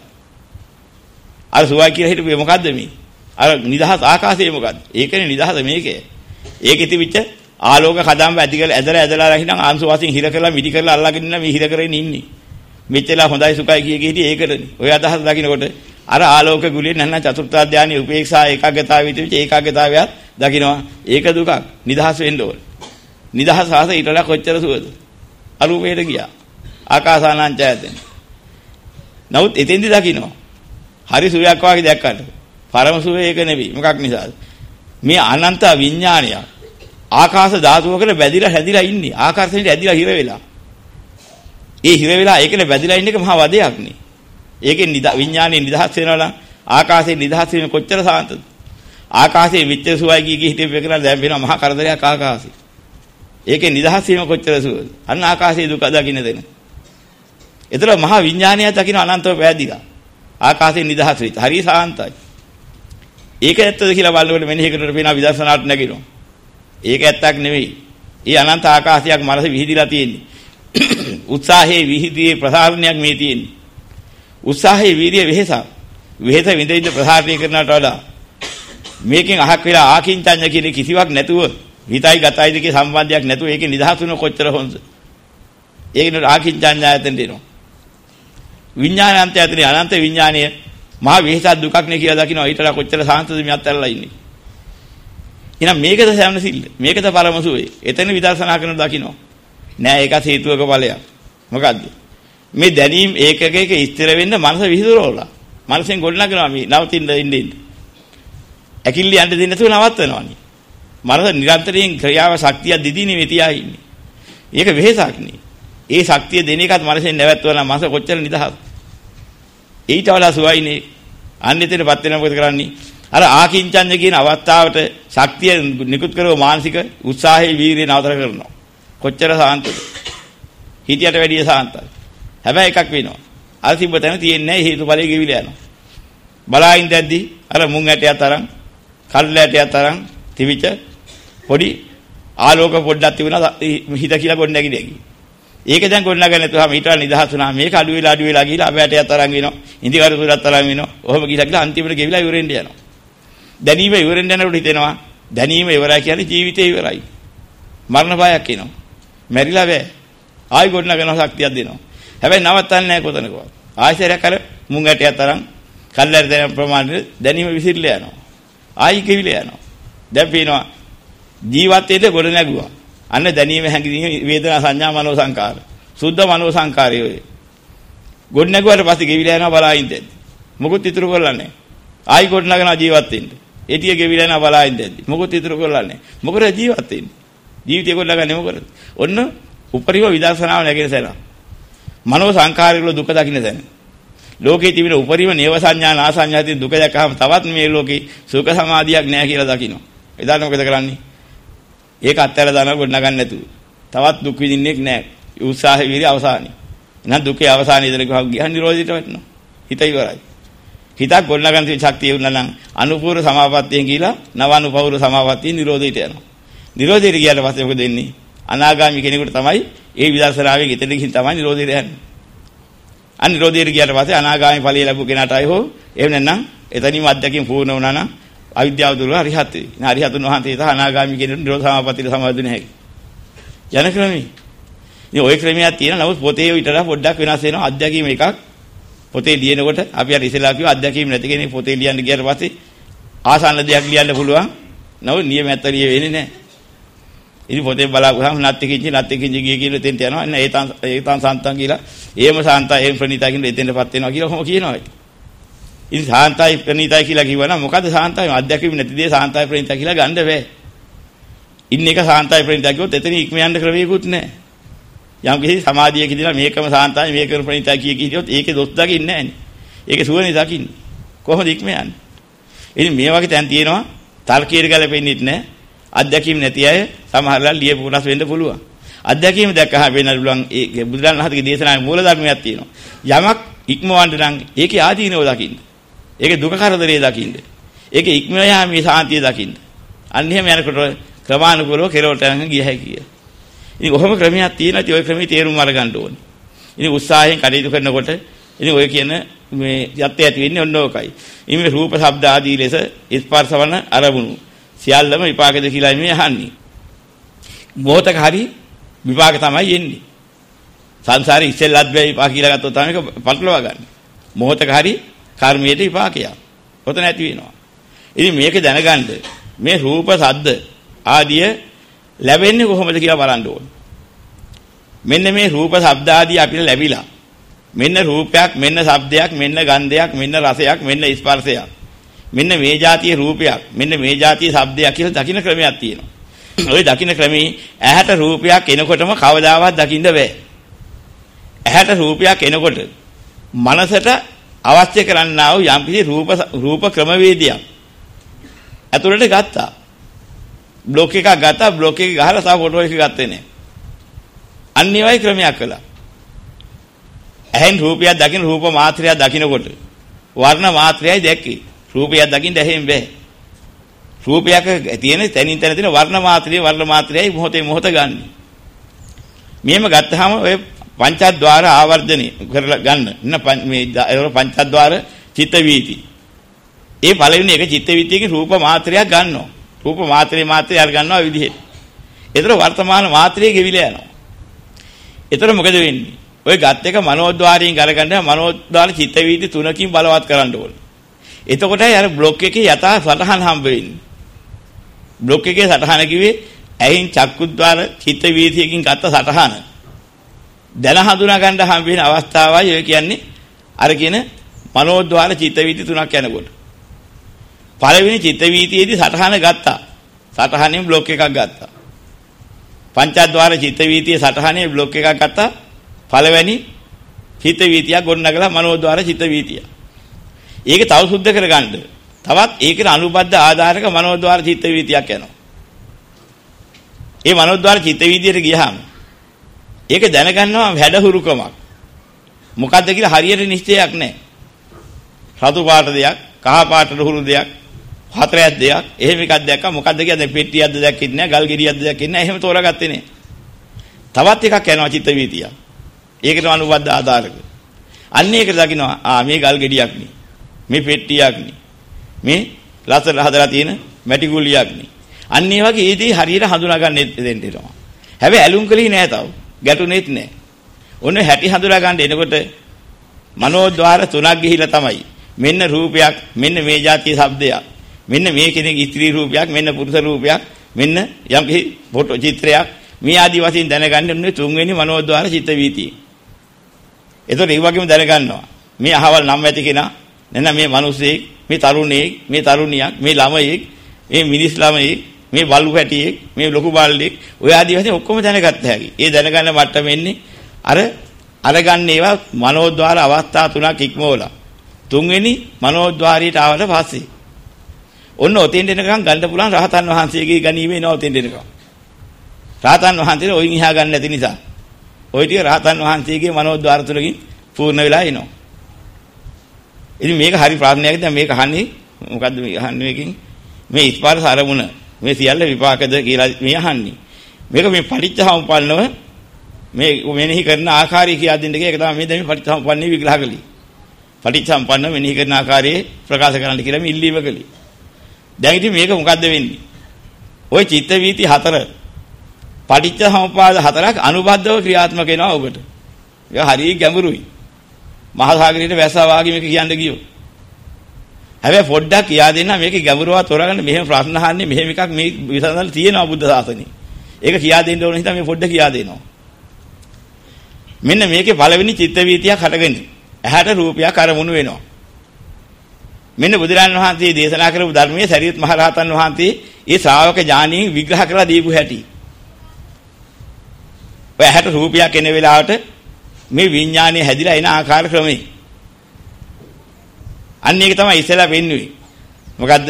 අර සුවයි කියලා හිටුවේ මොකද්ද මේ? අර නිදහස් ආකාශයේ මොකද්ද? ඒකනේ නිදහස මේකේ. ඒකෙ තිබිච්ච ආලෝක කදම්බ ඇති කරලා ඇදලා ඇදලා රහිනම් ආංශු වශයෙන් හිර කරලා මිටි කරලා අල්ලගෙන ඉන්න මේ හිර කරගෙන ඉන්නේ. මෙච්චරලා හොඳයි සුඛයි කිය කී හිටියේ ඒකටනේ. ඔය අදහස දකින්නකොට අර ආලෝක ගුලිය නැත්නම් චතුර්ථ ධානයේ උපේක්ෂා ඒකාග්‍රතාවය විදිහට ඒකාග්‍රතාවයත් දකින්නවා. ඒක දුකක්. නිදහස් වෙන්න ඕන. නිදහස් ආස ඊටලා කොච්චර සුවද? අරූපයට ගියා. ආකාසානංචයතෙන්. නමුත් එතෙන්දි දකින්නවා. හරි සුවයක් වාගේ දැක්කට. පරම සුවේ ඒක නෙවෙයි. මොකක් නිසාද? මේ අනන්ත විඥානය ආකාශ ධාතුවකට බැඳිලා හැදිලා ඉන්නේ. ආකාශයෙන් ඇදිලා හිර වෙලා. ඒ හිර වෙලා ඒකනේ බැඳිලා ඉන්න එක මහා වදයක් නේ. ඒකෙන් විඥානේ නිදහස් වෙනවා නම් ආකාශයෙන් නිදහස් වෙන කොච්චර සාන්තද? ආකාශයේ විච්ඡේ සුවයි කී කී හිතේ වෙකලා දැන් වෙනවා මහා කරදරයක් ආකාශي. ඒකේ නිදහස් වීම කොච්චර සුවද? අන්න ආකාශයේ දුක දකින්න දෙන. ඒතර මහා විඥානය දකින්න අනන්තව පැහැදිලා. ආකාශයෙන් නිදහස් වෙයි. හරි සාන්තයි. ඒක ඇත්තද කියලා බලනකොට මෙනෙහි කරනකොට පේනවා විදර්ශනාට නැගිනවා. ඒක ඇත්තක් නෙවෙයි. ඒ අනන්ත ආකාශයක් මනස විහිදිලා තියෙන්නේ. උත්සාහයේ විහිදියේ ප්‍රසාරණයක් මේ තියෙන්නේ. උත්සාහයේ වීර්ය වෙහසක්. වෙහස විඳින්න ප්‍රසාරණය කරනට වඩා මේකෙන් අහක් වෙලා ආකින්චඤ්ඤ කියන කිසිවක් නැතුව හිතයි ගතයි දෙකේ සම්බන්ධයක් නැතුව ඒකේ නිදහස් වෙන කොච්චර හොඳ. ඒකින ආකින්චඤ්ඤායතෙන් දෙනවා. විඥානන්තය ඇතුලේ අනන්ත විඥානීය මහා වෙහසක් දුකක් නේ කියලා දකිනවා. ඊටලා කොච්චර සාන්තද මෙයත් ඇල්ලලා ඉන්නේ. එහෙනම් මේකද සෑමසිල්ල. මේකද පරම සුවේ. එතන විදර්ශනා කරන දකිනවා. නෑ ඒකත් හේතුවක ඵලයක්. මොකද්ද? මේ දැනීම් ඒකක එක ස්ථිර වෙන්න මනස විහිදුරවලා. මනසෙන් ගොඩනගනවා මේ නවතින්න ඉන්නේ. ඇකිල්ල යන්න දෙන්නේ නැතුව නවත්වනවානේ. මනස නිරන්තරයෙන් ක්‍රියාව ශක්තිය දිදීනේ මේ තියා ඉන්නේ. ඒක වෙහසක් නේ. ඒ ශක්තිය දෙන එකත් මනසෙන් නැවැත්වලා මනස කොච්චර නිදහස්. ඊට වඩා සුවයිනේ. අන්නෙතේටපත් වෙන මොකද කරන්නේ? අර ආකින්චඤ්ඤ කියන අවස්ථාවට ශක්තිය නිකුත් කරව මානසික උත්සාහයේ වීරිය නවතර කරනවා. කොච්චර සාන්තද? හිතියට වැඩිය සාන්තයි. හැබැයි එකක් වෙනවා. අර තිබ්බ තැන තියෙන්නේ නැහැ හේතුඵලයේ ගෙවිලා යනවා. බලායින් දැද්දි අර මුං ඇටයක් තරම් කල්ල ඇටයක් තරම් තිවිච පොඩි ආලෝක පොඩ්ඩක් තිබුණා හිත කියලා ගොඩ නැගිලි. ඒක දැන් ගොඩ නගන්න නැතුවම ඊට නිදහස් වුණා. මේක අඩු වෙලා අඩු වෙලා ගිහලා අපේ ඇටයක් තරම් වෙනවා. ඉන්දිකාරු සුරත් තරම් වෙනවා. ඔහොම ගිහලා ගිහලා අන්තිමට ගෙවිලා ඉවරෙන්න යනවා. දැනීම ඉවරෙන්න යනකොට හිතෙනවා දැනීම ඉවරයි කියන්නේ ජීවිතේ ඉවරයි. මරණ බයක් එනවා. මැරිලා බෑ. ආයි ගොඩ නගන ශක්තියක් දෙනවා. හැබැයි නවත්තන්නේ නැහැ කොතනකවත්. ආයෙසරයක් අර මුං ඇටයක් තරම් කල්ලාර දැන ප්‍රමාණයට දැනීම විසිරලා යනවා. ආයි කෙවිලා යනවා. දැන් පේනවා ජීවත් වේද ගොඩ නැගුවා. අන්න දැනීම හැඟීම වේදනා සංඥා මනෝ සංකාර. සුද්ධ මනෝ සංකාරය ඔය. ගොඩ නැගුවාට පස්සේ ගෙවිලා යනවා බලායින් දැද්දි. මොකුත් ඉතුරු කරලා නැහැ. ආයි ගොඩ නගනවා ජීවත් වෙන්න. ඒ ටික ගෙවිලා යනවා බලායින් දැද්දි. මොකුත් ඉතුරු කරලා නැහැ. මොකද ජීවත් වෙන්නේ. ජීවිතේ ගොඩ නගන්නේ මොකද? ඔන්න උපරිම විදර්ශනාව නැගෙන සැන. මනෝ සංකාරවල දුක දකින්න සැන. ලෝකේ තිබෙන උපරිම නේව සංඥා නා සංඥා තියෙන දුක දැක්කම තවත් මේ ලෝකේ සුඛ සමාධියක් නැහැ කියලා දකින්න. එදාට මොකද කරන්නේ? ඒක අත්හැර දානවා ගොඩ නගන්න නැතුව. තවත් දුක් විඳින්නෙක් නැහැ. උත්සාහය විරි අවසානයි. එහෙනම් දුකේ අවසානයේ ඉඳලා ගියන් නිරෝධයට වැටෙනවා. හිත ඉවරයි. හිතක් ගොඩ නගන්න තියෙන ශක්තිය වුණා නම් අනුපූර්ව සමාපත්තියෙන් කියලා නව අනුපූර්ව සමාපත්තියෙන් නිරෝධයට යනවා. නිරෝධයට ගියාට පස්සේ මොකද වෙන්නේ? අනාගාමී කෙනෙකුට තමයි ඒ විදර්ශනාවෙන් එතන ගිහින් තමයි නිරෝධයට යන්නේ. අන් නිරෝධයට ගියාට පස්සේ අනාගාමී ඵලය ලැබු කෙනාට අය හෝ එහෙම නැත්නම් එතනින්ම අධ්‍යක්ෂින් පූර්ණ වුණා නම් අවිද්‍යාව දුර හරිහත් වේ. හරිහතුන් වහන්සේ තහ අනාගාමී කෙනෙකුට නිරෝධ සමාපත්තියට සමාදින හැකි. යන ක්‍රමී. ඉතින් ওই ක්‍රමයක් තියෙනවා. නමුත් පොතේ විතර පොඩ්ඩක් වෙනස් වෙනවා. අධ්‍යක්ෂීම එකක් පොතේ ලියනකොට අපි අර ඉස්සෙල්ලා කිව්වා අධ්‍යක්ෂීම නැති කෙනෙක් පොතේ ලියන්න ගියාට පස්සේ ආසන්න දෙයක් ලියන්න පුළුවන්. නමුත් නියමයට ලිය වෙන්නේ නැහැ. ඉතින් පොතේ බලාගුවාම නැත්ති කිංචි නැත්ති කිංචි ගිය කියලා එතෙන්ට යනවා. එන්න ඒතන් ඒතන් සාන්තන් කියලා ඒම සාන්තයි ඒම ප්‍රණීතයි කියන එතෙන්ටපත් වෙනවා කියලා කොහොම කියනවා. ඉතින් සාන්තයි ප්‍රණීතයි කියලා කිව්වනම් මොකද සාන්තයි අධ්‍යක්ෂීම නැති දේ සාන්තයි ප්‍රණීතයි කියලා ගන්න බෑ. ඉන්න එක සාන්තයි ප්‍රණීතයි කිව්වොත් එතන ඉක්ම යන්න ක්‍රමයකුත් නැහැ. යම් කිසි සමාධියකදීලා මේකම සාන්තයි මේකම ප්‍රණීතයි කිය කිහියොත් ඒකේ දොස් දකින්නේ නැහැනේ. ඒකේ සුවනේ දකින්නේ. කොහොමද ඉක්ම යන්නේ? ඉතින් මේ වගේ තැන් තියෙනවා තර්කීය ගැලපෙන්නේ නැහැ. අධ්‍යක්ීම් නැති අය සමහරවල් ලියපු කොටස් වෙන්න පුළුවන්. අධ්‍යක්ීම් දැක්කහම වෙන්න පුළුවන් ඒ බුදුරන් වහන්සේගේ දේශනාවේ මූල ධර්මයක් තියෙනවා. යමක් ඉක්මවන්න නම් ඒකේ ආදීනව දකින්න. ඒකේ දුක කරදරේ දකින්න. ඒකේ ඉක්ම යාමේ සාන්තිය දකින්න. අන්න එහෙම යනකොට ක්‍රමානුකූලව කෙරවට යන ගිය හැකියි. ඉතින් ඔහොම ක්‍රමයක් තියෙනවා. ඉතින් ওই ක්‍රමයේ තේරුම් අරගන්න ඕනේ. ඉතින් උත්සාහයෙන් කටයුතු කරනකොට ඉතින් ඔය කියන මේ යත් ඇති වෙන්නේ ඔන්න ඕකයි. ඉතින් මේ රූප ශබ්ද ආදී ලෙස ස්පර්ශවන අරමුණු සියල්ලම විපාකද කියලා මේ අහන්නේ. මොහතක හරි විපාක තමයි එන්නේ. සංසාරේ ඉස්සෙල්ලත් බෑ විපාක කියලා ගත්තොත් තමයි ඒක පටලවා ගන්න. මොහතක හරි කර්මයේ විපාකයක්. ඔතන ඇති වෙනවා. ඉතින් මේක දැනගන්න මේ රූප ශබ්ද ආදිය ලැබෙන්නේ කොහොමද කියලා බලන්න ඕනේ. මෙන්න මේ රූප ශබ්ද ආදී අපිට ලැබිලා. මෙන්න රූපයක්, මෙන්න ශබ්දයක්, මෙන්න ගන්ධයක්, මෙන්න රසයක්, මෙන්න ස්පර්ශයක්. මෙන්න මේ જાතිය රූපයක් මෙන්න මේ જાතිය ශබ්දයක් කියලා දකින්න ක්‍රමයක් තියෙනවා. ওই දකින්න ක්‍රමේ ඇහැට රූපයක් එනකොටම කවදාවත් දකින්න බෑ. ඇහැට රූපයක් එනකොට මනසට අවශ්‍ය කරන්නා වූ යම්කිසි රූප රූප ක්‍රමවේදයක් ඇතුළට ගත්තා. බ්ලොක් එකක් ගත්තා බ්ලොක් එක ගහලා තව ෆොටෝ එකක් ගත්තේ නෑ. අනිවාර්ය ක්‍රමයක් කළා. ඇහෙන් රූපයක් දකින්න රූප මාත්‍රයක් දකින්නකොට වර්ණ මාත්‍රයයි දැක්කේ. රූපයක් දකින්න ඇහෙන් බෑ. රූපයක තියෙන තැනින් තැන තියෙන වර්ණ මාත්‍රිය වර්ණ මාත්‍රයයි මොහොතේ මොහොත ගන්න. මෙහෙම ගත්තාම ඔය පංචද්වාර ආවර්ජනේ කරලා ගන්න. ඉන්න මේ පංචද්වාර චිත්ත වීති. ඒ පළවෙනි එක චිත්ත වීතියකින් රූප මාත්‍රයක් ගන්නවා. රූප මාත්‍රේ මාත්‍රය අර ගන්නවා විදිහට. ඒතර වර්තමාන මාත්‍රයේ ගෙවිලා යනවා. ඒතර මොකද වෙන්නේ? ඔය ගත් එක මනෝද්වාරයෙන් ගලගන්න මනෝද්වාර චිත්ත වීති තුනකින් බලවත් කරන්න ඕනේ. එතකොටයි අර බ්ලොක් එකේ යථා සටහන හම්බ වෙන්නේ. බ්ලොක් එකේ සටහන කිව්වේ ඇහින් චක්කුද්්වාර චිත්ත වීතියකින් ගත්ත සටහන. දැන හඳුනා ගන්න හම්බ වෙන අවස්ථාවයි ඔය කියන්නේ අර කියන මනෝද්වාර චිත්ත වීති තුනක් යනකොට. පළවෙනි චිත්ත වීතියේදී සටහන ගත්තා. සටහනෙන් බ්ලොක් එකක් ගත්තා. පංචද්වාර චිත්ත වීතියේ සටහනේ බ්ලොක් එකක් ගත්තා. පළවෙනි චිත්ත වීතිය ගොඩනගලා මනෝද්වාර චිත්ත වීතිය. ඒක තව සුද්ධ කරගන්න. තවත් ඒකට අනුබද්ධ ආධාරක මනෝද්වාර චිත්ත වීතියක් යනවා. ඒ මනෝද්වාර චිත්ත වීතියට ගියහම ඒක දැනගන්නවා වැඩහුරුකමක්. මොකද්ද කියලා හරියට නිශ්චයක් නැහැ. රතු පාට දෙයක්, කහ පාට රුහුරු දෙයක්, හතරක් දෙයක්, එහෙම එකක් දැක්කා. මොකද්ද කියන්නේ? පෙට්ටියක්ද දැක්කෙත් නෑ, ගල් ගෙඩියක්ද දැක්කෙත් නෑ. එහෙම තෝරාගත්තේ නෑ. තවත් එකක් යනවා චිත්ත වීතිය. ඒකට අනුබද්ධ ආධාරක. අන්න ඒක දකින්නවා. ආ මේ ගල් ගෙඩියක් නේ. මේ පෙට්ටියක් නේ. මේ ලස්සන හදලා තියෙන මැටි ගුලියක් නේ. අන්න ඒ වගේ ඒදී හරියට හඳුනා ගන්න දෙන්න වෙනවා. හැබැයි ඇලුම් කලේ නෑ තව. ගැටුනේත් නෑ. ඔන්න හැටි හඳුනා ගන්න එනකොට මනෝද්වාර තුනක් ගිහිලා තමයි. මෙන්න රූපයක්, මෙන්න මේ જાතිය ශබ්දයක්. මෙන්න මේ කෙනෙක් ස්ත්‍රී රූපයක්, මෙන්න පුරුෂ රූපයක්, මෙන්න යම් කිසි ෆොටෝ චිත්‍රයක්. මේ ආදි වශයෙන් දැනගන්න ඕනේ තුන්වෙනි මනෝද්වාර චිත්ත වීතිය. ඒතකොට ඒ වගේම දැනගන්නවා. මේ අහවල් නම් ඇති කෙනා, නැත්නම් මේ මිනිස්සෙක්, මේ තරුණයෙක්, මේ තරුණියක්, මේ ළමයෙක්, මේ මිනිස් ළමයෙක්, මේ බලු පැටියෙක්, මේ ලොකු බල්ලෙක්, ඔය ආදි වශයෙන් ඔක්කොම දැනගත්ත හැකි. ඒ දැනගන්න මට්ටම එන්නේ අර අරගන්න ඒවා මනෝද්වාර අවස්ථා තුනක් ඉක්මවලා. තුන්වෙනි මනෝද්වාරයට ආවට පස්සේ ඔන්න ඔතෙන් දෙනකම් ගන්න පුළුවන් රහතන් වහන්සේගේ ගණීමේ නෝ ඔතෙන් දෙනකම්. රහතන් වහන්සේට ඔයින් එහා ගන්න නැති නිසා. ඔය ටික රහතන් වහන්සේගේ මනෝද්වාර තුනකින් පූර්ණ වෙලා එනවා. ඉතින් මේක හරි ප්‍රාර්ථනාවක්. දැන් මේක අහන්නේ මොකද්ද මේ අහන්නේ මේකෙන්? මේ ස්පර්ශ අරමුණ මේ සියල්ල විපාකද කියලා මේ අහන්නේ. මේක මේ පටිච්චසමුප්පන්නව මේ මෙනෙහි කරන ආකාරය කියලා දෙන්න එක තමයි මේ දැන් මේ පටිච්චසමුප්පන්නේ විග්‍රහ කළේ. පටිච්චසමුප්පන්නව මෙනෙහි කරන ආකාරයේ ප්‍රකාශ කරන්න කියලා මේ ඉල්ලීම කළේ. දැන් ඉතින් මේක මොකද්ද වෙන්නේ? ওই චිත්ත වීති හතර පටිච්චසමුපාද හතරක් අනුබද්ධව ක්‍රියාත්මක වෙනවා ඔබට. ඒක හරිය ගැඹුරුයි. මහා සාගරයේ වැස්සා වාගේ මේක කියන්න ගියෝ. හැබැයි පොඩ්ඩක් කියා දෙන්න මේකේ ගැඹුරව තෝරගන්න මෙහෙම ප්‍රශ්න අහන්නේ මෙහෙම එකක් මේ විසඳන්න තියෙනවා බුද්ධ ශාසනේ. ඒක කියා දෙන්න ඕන නිසා මේ පොඩ්ඩක් කියා දෙනවා. මෙන්න මේකේ පළවෙනි චිත්ත වීතියක් හටගෙන ඇහැට රූපයක් අරමුණු වෙනවා. මෙන්න බුදුරජාණන් වහන්සේ දේශනා කරපු ධර්මයේ සරියුත් මහ රහතන් වහන්සේ ඒ ශ්‍රාවක ඥානියෙන් විග්‍රහ කරලා දීපු හැටි. ඔය ඇහැට රූපයක් එන වෙලාවට මේ විඥානය හැදිලා එන ආකාර ක්‍රමේ. අන්න ඒක තමයි ඉස්සෙල්ලා වෙන්නේ. මොකද්ද?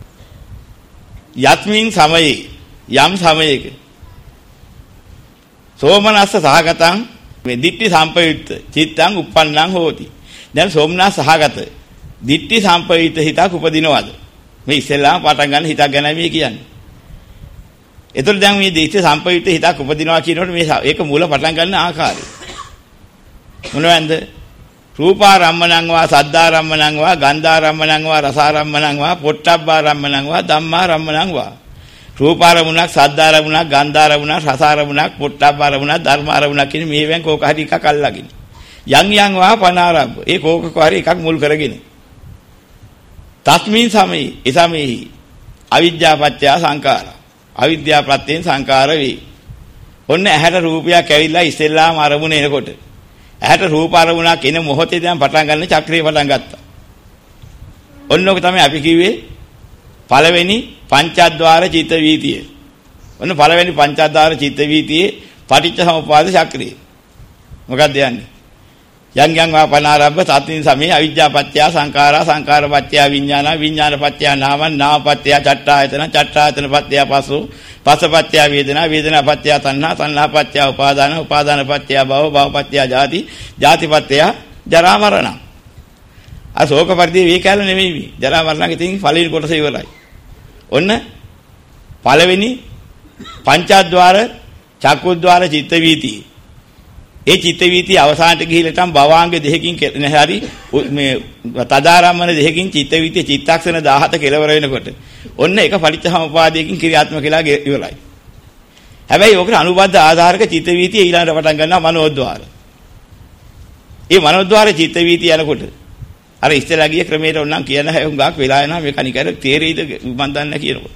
යත්මින් සමයේ යම් සමයක සෝමනස්ස සහගතං මේ දිට්ඨි සම්පයුක්ත චිත්තං uppannං හෝති. දැන් සෝමනස්ස සහගත දිට්ඨි සම්පයුක්ත හිතක් උපදිනවද? මේ ඉස්සෙල්ලාම පටන් ගන්න හිතක් ගැනයි මේ කියන්නේ. එතකොට දැන් මේ දිට්ඨි සම්පයුක්ත හිතක් උපදිනවා කියනකොට මේ ඒක මූල පටන් ගන්න ආකාරය මොනවද? රූපාරම්මණං වා සද්ධාරම්මණං වා ගන්ධාරම්මණං වා රසාරම්මණං වා පොට්ටබ්බාරම්මණං වා ධම්මාරම්මණං වා රූපාරමුණක් සද්ධාරමුණක් ගන්ධාරමුණක් රසාරමුණක් පොට්ටබ්බාරමුණක් ධර්මාරමුණක් කියන මේවෙන් කෝක හරි එකක් අල්ලගෙන යම් යම් වා පනාරම්භ ඒ කෝකක හරි එකක් මුල් කරගෙන තස්මින් සමේ ඒ සමේ අවිද්‍යාපත්‍ය සංඛාර අවිද්‍යාව ප්‍රත්‍යයෙන් සංඛාර වේ. ඔන්න ඇහැට රූපයක් ඇවිල්ලා ඉස්සෙල්ලාම අරමුණ එනකොට ඇහැට රූප අරමුණක් එන මොහොතේ දැන් පටන් ගන්න චක්‍රය පටන් ගත්තා. ඔන්න ඔක තමයි අපි කිව්වේ පළවෙනි පංචද්වාර චිත්ත වීතිය. ඔන්න පළවෙනි පංචද්වාර චිත්ත වීතියේ පටිච්චසමුප්පාද චක්‍රය. මොකක්ද යන්නේ? යම් යම් වාපනාරබ්බ සත්‍යින් සමේ අවිජ්ජාපත්‍ය සංඛාරා සංඛාරපත්‍ය විඥාන විඥානපත්‍ය නාම නාමපත්‍ය චට්ඨායතන චට්ඨායතන පත්‍ය පසු පසපත්‍ය වේදනා වේදනාපත්‍ය තණ්හා තණ්හාපත්‍ය උපාදාන උපාදානපත්‍ය භව භවපත්‍ය ජාති ජාතිපත්‍ය ජරා මරණ. අශෝක පරිදි මේ කැල නෙමෙයි ජරා මරණ ඉතින් ඵලෙන් කොටස ඉවරයි. ඔන්න පළවෙනි පංචද්වාර චක්කුද්වාර චිත්ත වීතිය. ඒ චිත්ත වීතිය අවසානට ගිහිල්ලා තම භවාංග දෙකකින් හරි මේ තදාරම්මන දෙකකින් චිත්ත වීතිය චිත්තක්ෂණ දහහත කෙලවර වෙනකොට ඔන්න එක පටිච්චසමුපාදයකින් ක්‍රියාත්මක වෙලා ඉවරයි. හැබැයි ඔකට අනුබද්ධ ආධාරක චිත්ත වීතිය ඊළඟට පටන් ගන්නවා මනෝද්වාර. ඒ මනෝද්වාර චිත්ත වීතිය යනකොට අර ඉස්සෙල්ලා ගිය ක්‍රමයට ඕනනම් කියන හැම ගාක් වෙලා යනවා මේක නිකන් තේරෙයිද මන් දන්නේ කියනකොට.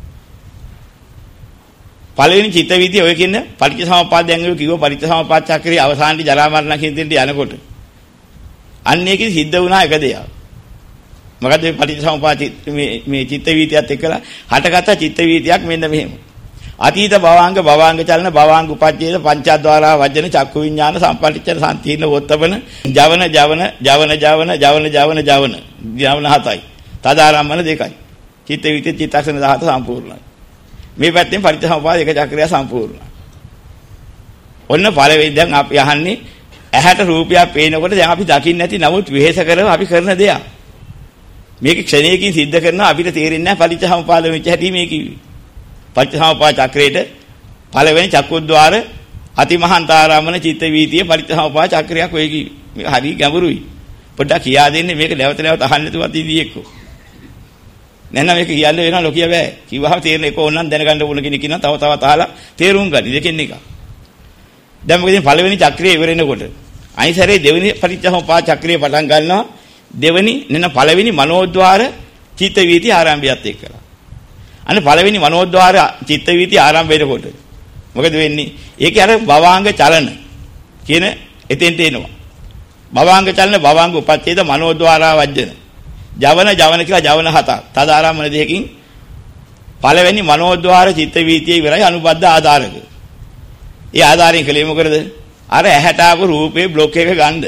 පළවෙනි චිත්ත වීතිය ඔය කියන්නේ පටිච්චසමුප්පාදයෙන් ඔය කිව්ව පටිච්චසමුප්පාද චක්‍රයේ අවසානයේ ජරා මරණ කියන දෙයට යනකොට අන්න ඒකෙදි සිද්ධ වුණා එක දෙයක්. මොකද මේ පටිච්චසමුප්පාද මේ මේ චිත්ත වීතියත් එක්කලා හටගත්ත චිත්ත වීතියක් මෙන්න මෙහෙම. අතීත භවාංග භවාංග චලන භවාංග උපච්ඡේද පංචද්වාරා වජන චක්කු විඥාන සම්පටිච්ඡන සම්තීර්ණ වොත්තපන ජවන ජවන ජවන ජවන ජවන ජවන ජවන ජවන හතයි. තදාරම්මන දෙකයි. චිත්ත වීතිය චිත්තක්ෂණ දහහත සම්පූර්ණයි. මේ පැත්තෙන් පරිත්‍යාගපාද එක චක්‍රය සම්පූර්ණයි. ඔන්න පළවෙනි දැන් අපි අහන්නේ ඇහැට රූපයක් පේනකොට දැන් අපි දකින්නේ නැති නමුත් වෙහෙස කරව අපි කරන දෙයක්. මේක ක්ෂණයකින් සිද්ධ කරනවා අපිට තේරෙන්නේ නැහැ පටිච්චසමුපාද වෙච්ච හැටි මේ කිව්වේ. පටිච්චසමුපාද චක්‍රයේට පළවෙනි චක්කුද්්වාර අතිමහන්තාරාමන චිත්ත වීතිය පටිච්චසමුපාද චක්‍රයක් වෙයි කිව්වේ. මේක හරි ගැඹුරුයි. පොඩ්ඩක් කියා දෙන්නේ මේක නැවත නැවත අහන්න නැතුව අතීදී එක්ක. නැත්නම් මේක කියන්න වෙනවා ලෝකිය බෑ. කිව්වහම තේරෙන එක ඕනනම් දැනගන්න ඕන කෙනෙක් ඉන්නවා තව තවත් අහලා තේරුම් ගන්න. දෙකෙන් එක. දැන් මොකද පළවෙනි චක්‍රය ඉවර වෙනකොට අයිසරේ දෙවෙනි පටිච්චසමුපාද චක්‍රය පටන් ගන්නවා. දෙවෙනි නෙන පළවෙනි මනෝද්වාර චිත්ත වීති ආරම්භයත් එක්කලා. අනේ පළවෙනි මනෝද්වාර චිත්ත වීති ආරම්භ වෙනකොට මොකද වෙන්නේ? ඒකේ අර භවාංග චලන කියන එතෙන්ට එනවා. භවාංග චලන භවාංග උපච්ඡේද මනෝද්වාරා වජ්ජන. ජවන ජවන කියලා ජවන හතක්. තදාරම්මන දෙකකින් පළවෙනි මනෝද්වාර චිත්ත වීතිය ඉවරයි අනුබද්ධ ආධාරක. ඒ ආධාරයෙන් කලේ මොකද? අර ඇහැට ආපු රූපේ બ્લોක් එක ගන්නද?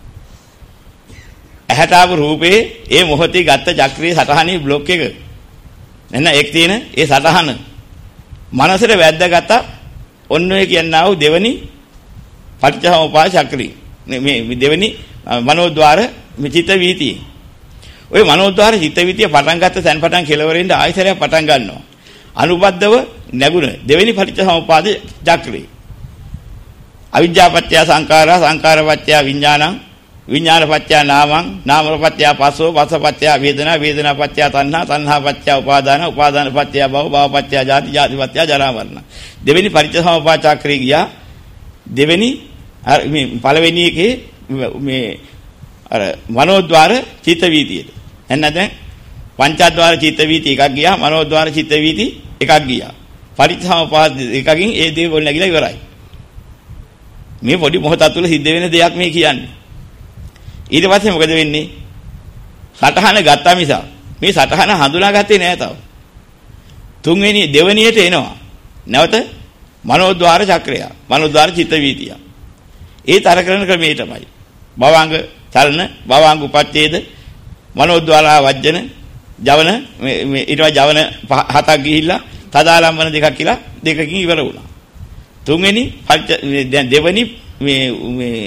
ඇහැට ආපු රූපේ ඒ මොහොතේ ගත්ත චක්‍රයේ සටහනේ બ્લોක් එක. නැත්නම් ඒක තියෙන ඒ සටහන මනසට වැද්දාගත්ත ඔන්න ඔය කියනවා වූ දෙවෙනි පටිච්චසමුපාද චක්‍රය. මේ දෙවෙනි මනෝද්වාර චිත්ත වීතිය. ඔය මනෝද්වාර චිත්ත වීතිය පටන් ගත්ත තැන් පටන් කෙලවරින්ද ආයතරයක් පටන් ගන්නවා. අනුබද්ධව නැගුණ දෙවෙනි පටිච්චසමුපාද චක්‍රය. අවිජ්ජාපත්‍ය සංඛාරා සංඛාරපත්‍ය විඥානං විඥානපත්‍ය නාමං නාමපත්‍ය පස්සෝ පස්සපත්‍ය වේදනා වේදනාපත්‍ය තණ්හා තණ්හාපත්‍ය උපාදාන උපාදානපත්‍ය භව භවපත්‍ය ජාති ජාතිපත්‍ය ජරා මරණ. දෙවෙනි පටිච්චසමුපාද චක්‍රය ගියා. දෙවෙනි මේ පළවෙනි එකේ මේ අර මනෝද්වාර චිත්ත වීතියට. එන්න දැන් පංචද්වාර චිත්ත වීති එකක් ගියා. මනෝද්වාර චිත්ත වීති එකක් ගියා. පටිච්චසමුපාද එකකින් ඒ දේ වල නැගිලා ඉවරයි. මේ පොඩි මොහොත තුළ සිද්ධ වෙන දෙයක් මේ කියන්නේ. ඊට පස්සේ මොකද වෙන්නේ? සටහන ගත්තා මිස මේ සටහන හඳුනාගත්තේ නෑ තව. තුන්වෙනි දෙවෙනියට එනවා. නැවත මනෝද්වාර චක්‍රය. මනෝද්වාර චිත්ත වීතිය. ඒ තර කරන ක්‍රමයේ තමයි. භවංග චලන, භවංග උපච්ඡේද, මනෝද්වාරා වජ්ජන, ජවන මේ ඊට පස්සේ ජවන හතක් ගිහිල්ලා තදාලම්බන දෙකක් කියලා දෙකකින් ඉවර වුණා. තුන්වෙනි දැන් දෙවෙනි මේ මේ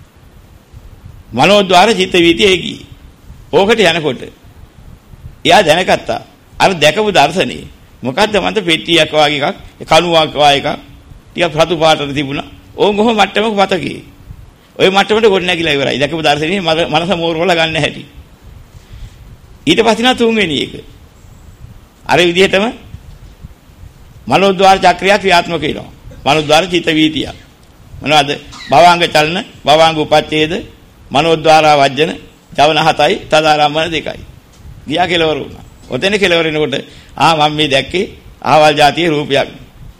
මනෝද්වාර චිත්ත වීතිය ඒකී. ඕකට යනකොට එයා දැනගත්තා අර දැකපු දර්ශනේ මොකද්ද මන්ට පෙට්ටියක් වගේ එකක් කණුවක් වගේ එකක් ටිකක් රතු පාටට තිබුණා. ඕන් කොහොම මට්ටමක පතකේ. ওই මට්ටමට ගොඩ නැගිලා ඉවරයි. දැකපු දර්ශනේ මනස මෝරවල ගන්න හැටි. ඊට පස්සේ නා තුන්වෙනි එක. අර විදිහටම මනෝද්වාර චක්‍රය ක්‍රියාත්මක වෙනවා. මනෝද්වාර චිත්ත වීතිය. මොනවද? භවාංග චලන, භවාංග උපච්ඡේද, මනෝද්වාරා වජ්ජන, ජවන හතයි, තදාරම්මන දෙකයි. ගියා කෙලවර වුණා. ඔතන කෙලවර වෙනකොට ආ මම මේ දැක්කේ ආවල් જાතියේ රූපයක්.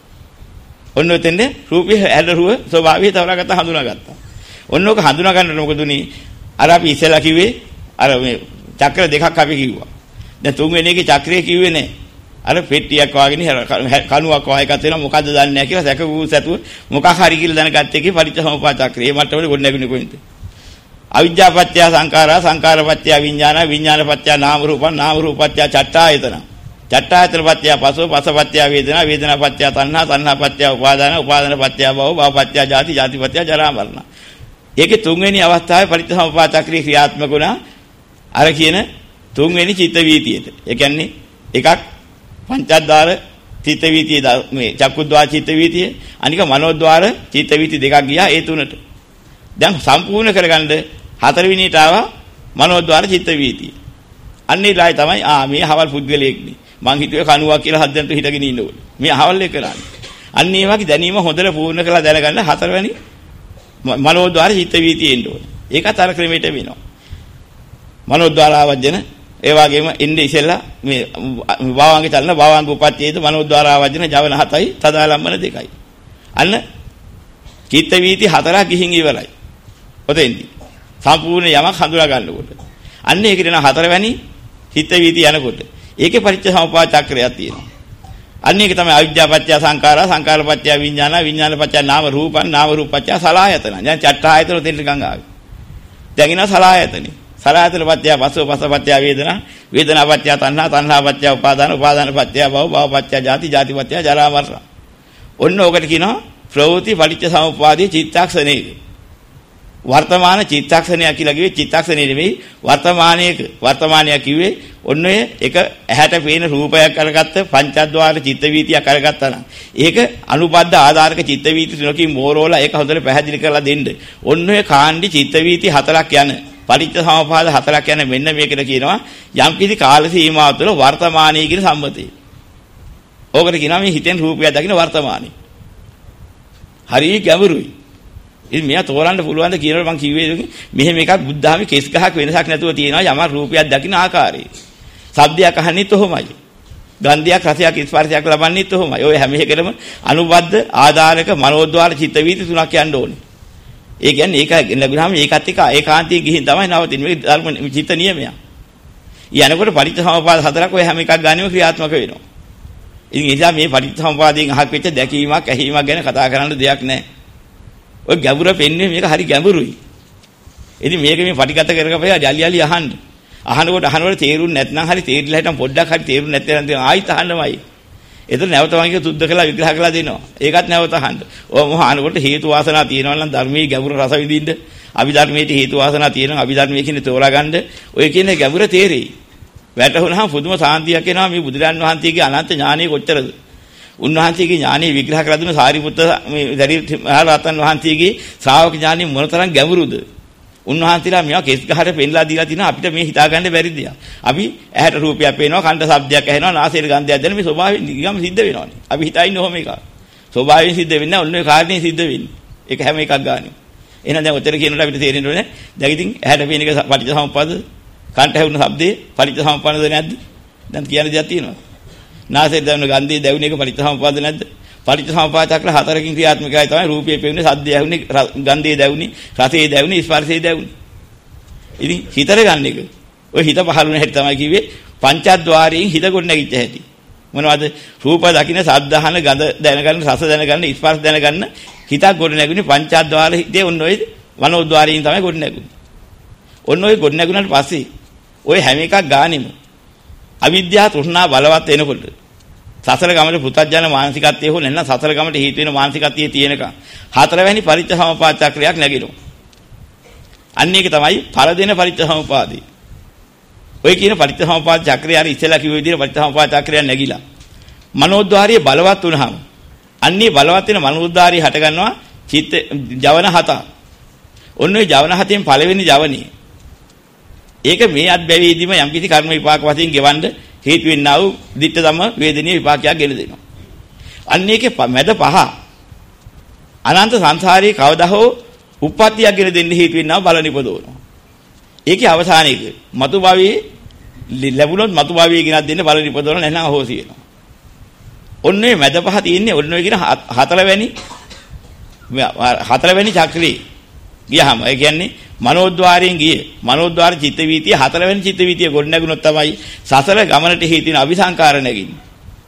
ඔන්න ඔතෙන්ද රූපේ ඇලරුව ස්වභාවය තවරාගත්ත හඳුනාගත්තා. ඔන්න ඔක හඳුනා ගන්නකොට මොකද උනේ? අර අපි ඉස්සෙල්ලා කිව්වේ අර මේ චක්‍ර දෙකක් අපි කිව්වා. දැන් තුන්වෙනි එකේ චක්‍රය කිව්වේ නැහැ. අර පෙට්ටියක් වාගෙන කණුවක් වා එකක් වෙනවා මොකද්ද දන්නේ නැහැ කියලා සැකවූ සතුව මොකක් හරි කියලා දැනගත්ත එකේ පටිච්චසමුප්පාද චක්‍රය. මේ මට්ටමේ ගොඩ නැගුණේ කොහෙන්ද? අවිජ්ජාපත්‍ය සංඛාරා සංඛාරපත්‍ය විඥාන විඥානපත්‍ය නාම රූපං නාම රූපපත්‍ය චට්ඨායතන චට්ඨායතනපත්‍ය පසෝ පසපත්‍ය වේදනා වේදනාපත්‍ය තණ්හා තණ්හාපත්‍ය උපාදාන උපාදානපත්‍ය භව භවපත්‍ය ජාති ජාතිපත්‍ය ජරා මරණ. ඒකේ තුන්වෙනි අවස්ථාවේ පටිච්චසමුප්පාද චක්‍රය ක්‍රියාත්මක වුණා අර කියන තුන්වෙනි චිත්ත වීතියට. ඒ කියන්නේ එකක් පංචද්වාර චිත්ත වීතිය මේ චක්කුද්වාර චිත්ත වීතිය අනික මනෝද්වාර චිත්ත වීති දෙකක් ගියා ඒ තුනට. දැන් සම්පූර්ණ කරගන්න හතරවෙනියට ආවා මනෝද්වාර චිත්ත වීතිය. අන්නේ ලායි තමයි ආ මේ හවල් පුද්ගලයෙක්නේ. මං හිතුවේ කණුවක් කියලා හදන්නට හිටගෙන ඉන්නවලු. මේ හවල් එක කරන්නේ. අන්න ඒ වගේ දැනීම හොඳට පූර්ණ කරලා දැනගන්න හතරවෙනි මනෝද්වාර චිත්ත වීතිය එන්න ඕනේ. ඒකත් අර ක්‍රමයට වෙනවා. මනෝද්වාර ආවජන ඒ වගේම ඉන්නේ ඉස්සෙල්ලා මේ භාවාංග චලන භාවාංග උපච්ඡේද මනෝද්වාර ආවජන ජවන හතයි තදාලම්බන දෙකයි. අන්න චිත්ත වීති හතරක් ගිහින් ඉවරයි. ඔතෙන්දි සම්පූර්ණ යමක් හඳුනා ගන්නකොට. අන්න ඒකට න හතරවැනි චිත්ත වීති යනකොට ඒකේ පටිච්චසමුප්පාද චක්‍රයක් තියෙනවා. අන්න ඒක තමයි අවිජ්ජාපත්‍ය සංඛාරා සංඛාරපත්‍ය විඥාන විඥානපත්‍ය නාම රූපං නාම රූපපත්‍ය සලආයතන. දැන් චට්ඨායතන උතෙන්ට ගංග ආවේ. දැන් ඉනවා සලආයතනෙ. සලආයතනපත්‍ය පස්සෝ පස්සපත්‍ය වේදනා වේදනාපත්‍ය තණ්හා තණ්හාපත්‍ය උපාදාන උපාදානපත්‍ය භව භවපත්‍ය ජාති ජාතිපත්‍ය ජරා මරණ. ඔන්න ඕකට කියනවා ප්‍රවෘත්ති පටිච්චසමුප්පාදයේ චිත්තාක්ෂණේ. වර්තමාන චිත්තක්ෂණය කියලා කිව්වේ චිත්තක්ෂණය නෙමෙයි වර්තමානයේක වර්තමානය කිව්වේ ඔන්න ඔය එක ඇහැට පේන රූපයක් කරගත්ත පංචද්වාර චිත්ත වීතියක් කරගත්තා නම් ඒක අනුබද්ධ ආධාරක චිත්ත වීති තුනකින් මෝරෝලා ඒක හොඳට පැහැදිලි කරලා දෙන්න. ඔන්න ඔය කාණ්ඩි චිත්ත වීති හතරක් යන පටිච්චසමුප්පාද හතරක් යන මෙන්න මේකට කියනවා යම් කිසි කාල සීමාව තුළ වර්තමානයේ කියන සම්මතය. ඕකට කියනවා මේ හිතෙන් රූපයක් දකින්න වර්තමානයි. හරි ගැඹුරුයි. ඉතින් මෙයා තෝරන්න පුළුවන් ද කියනකොට මම කිව්වේ මෙහෙම එකක් බුද්ධාමි කෙස් ගහක් වෙනසක් නැතුව තියෙනවා යම රූපයක් දකින්න ආකාරය. ශබ්දයක් අහන්නෙත් ඔහොමයි. ගන්ධයක් රසයක් ස්පර්ශයක් ලබන්නෙත් ඔහොමයි. ඔය හැම එකකටම අනුබද්ධ ආධාරක මනෝද්වාර චිත්ත වීති තුනක් යන්න ඕනේ. ඒ කියන්නේ ඒක ලැබුණාම ඒකත් එක ඒකාන්තයෙන් ගිහින් තමයි නවතින්නේ. මේක ධර්ම චිත්ත නියමයක්. ඊයනකොට පටිච්චසමුප්පාද හතරක් ඔය හැම එකක් ගන්නෙම ක්‍රියාත්මක වෙනවා. ඉතින් ඒ නිසා මේ පටිච්චසමුපාදයෙන් අහක් වෙච්ච දැකීමක් ඇහිීමක් ගැන කතා කරන්න දෙයක් නැහැ. ඔය ගැඹුර පෙන්නේ මේක හරි ගැඹුරුයි. ඉතින් මේක මේ පටිගත කරගපයා ජලි ජලි අහන්න. අහනකොට අහනකොට තේරුන්නේ නැත්නම් හරි තේරිලා හිටන් පොඩ්ඩක් හරි තේරුන්නේ නැත්නම් ආයිත් අහන්නමයි. ඒතර නැවත වගේ සුද්ධ කළා විග්‍රහ කළා දෙනවා. ඒකත් නැවත අහන්න. ඔය මොහ අහනකොට හේතු වාසනා තියෙනවා නම් ධර්මයේ ගැඹුර රස විඳින්න, අභිධර්මයේ හේතු වාසනා තියෙනවා අභිධර්මයේ කියන්නේ තෝරා ගන්න. ඔය කියන ගැඹුර තේරෙයි. වැටහුණාම පුදුම සාන්තියක් එනවා මේ බුදුරන් වහන්සේගේ අනන්ත ඥානෙ කොච්චරද. උන්වහන්සේගේ ඥානෙ විග්‍රහ කරලා දුන්න සාරිපුත්ත මේ රහතන් වහන්සේගේ ශ්‍රාවක ඥානෙ මොනතරම් ගැඹුරුද. උන්වහන්සේලා මේවා කෙස් ගහට පෙන්ලා දීලා තිනා අපිට මේ හිතා ගන්න බැරි දෙයක්. අපි ඇහැට රූපයක් පේනවා, කනට ශබ්දයක් ඇහෙනවා, නාසයට ගන්ධයක් දැනෙන මේ ස්වභාවයෙන් නිගම සිද්ධ වෙනවානේ. අපි හිතන්නේ ඔහොම එකක්. ස්වභාවයෙන් සිද්ධ වෙන්නේ නැහැ. ඔන්න ඔය කාරණේ සිද්ධ වෙන්නේ. ඒක හැම එකක් ගානේ. එහෙනම් දැන් ඔතන කියනකොට අපිට තේරෙන්න ඕනේ. දැන් ඉතින් ඇහැට පේන එක පටිච්චසමුප්පාද, කනට ඇහුණු ශබ්දේ පටිච්චසමුප්පාදද නැද්ද? දැන් කියන දෙයක් තියෙනවා. නාසයෙන් දැනෙන ගන්ධයේ දැවෙන එක පටිච්චසමුප්පාද නැද්ද? පටිච්චසමුප්පාද චක්‍ර හතරකින් ක්‍රියාත්මකයි තමයි රූපයේ පෙවෙන්නේ, සද්දය ඇහුනේ, ගන්ධයේ දැවුනේ, රසයේ දැවුනේ, ස්පර්ශයේ දැවුනේ. ඉතින් හිතට ගන්න එක. ඔය හිත පහළ වෙන හැටි තමයි කිව්වේ පංචද්වාරයෙන් හිත ගොඩ නැගිච්ච හැටි. මොනවද? රූප දකින්න, සද්ද අහන, ගඳ දැනගන්න, රස දැනගන්න, ස්පර්ශ දැනගන්න හිතක් ගොඩ නැගුණේ පංචද්වාර හිතේ ඔන්න ඔය මනෝද්වාරයෙන් තමයි ගොඩ නැගුණේ. ඔන්න ඔය ගොඩ නැගුණාට පස්සේ ඔය හැම එකක් ගානෙම අවිද්‍යාව තෘෂ්ණා බලවත් වෙනකොට සසර ගමනේ පුතඥ මානසිකත්වයේ හෝ නැත්නම් සසර ගමට හේතු වෙන මානසිකත්වයේ තියෙනකම් හතරවැනි පරිච්ඡසමුපාද චක්‍රයක් නැගිනවා. අන්න ඒක තමයි ඵල දෙන පරිච්ඡසමුපාදේ. ඔය කියන පරිච්ඡසමුපාද චක්‍රය හරි ඉස්සෙල්ලා කිව්ව විදිහට පරිච්ඡසමුපාද චක්‍රයක් නැගිලා මනෝද්වාරයේ බලවත් වුණාම අන්නේ බලවත් වෙන මනෝද්වාරය හට ගන්නවා චිත්ත ජවන හත. ඔන්න ඔය ජවන හතෙන් පළවෙනි ජවනේ ඒක මේ අත්බැවීදීම යම්කිසි කර්ම විපාක වශයෙන් ගෙවන්න හේතු වෙන්නා වූ ditta ධම්ම වේදනීය විපාකයක් ගෙන දෙනවා. අන්න ඒකේ මැද පහ අනන්ත සංසාරයේ කවදා හෝ උප්පත්තියක් ගෙන දෙන්න හේතු වෙන්නා බල නිපදවනවා. ඒකේ අවසානයේක මතු භවයේ ලැබුණොත් මතු භවයේ ගෙනත් දෙන්න බල නිපදවන නැත්නම් අහෝසි වෙනවා. ඔන්න ඔය මැද පහ තියෙන්නේ ඔන්න ඔය කියන හතරවැනි හතරවැනි චක්‍රේ ගියහම ඒ කියන්නේ මනෝද්වාරයෙන් ගියේ මනෝද්වාර චිත්ත වීතිය හතරවෙනි චිත්ත වීතිය ගොඩ නැගුණොත් තමයි සසර ගමනට හේතු වෙන අபிසංකාර නැගින්නේ.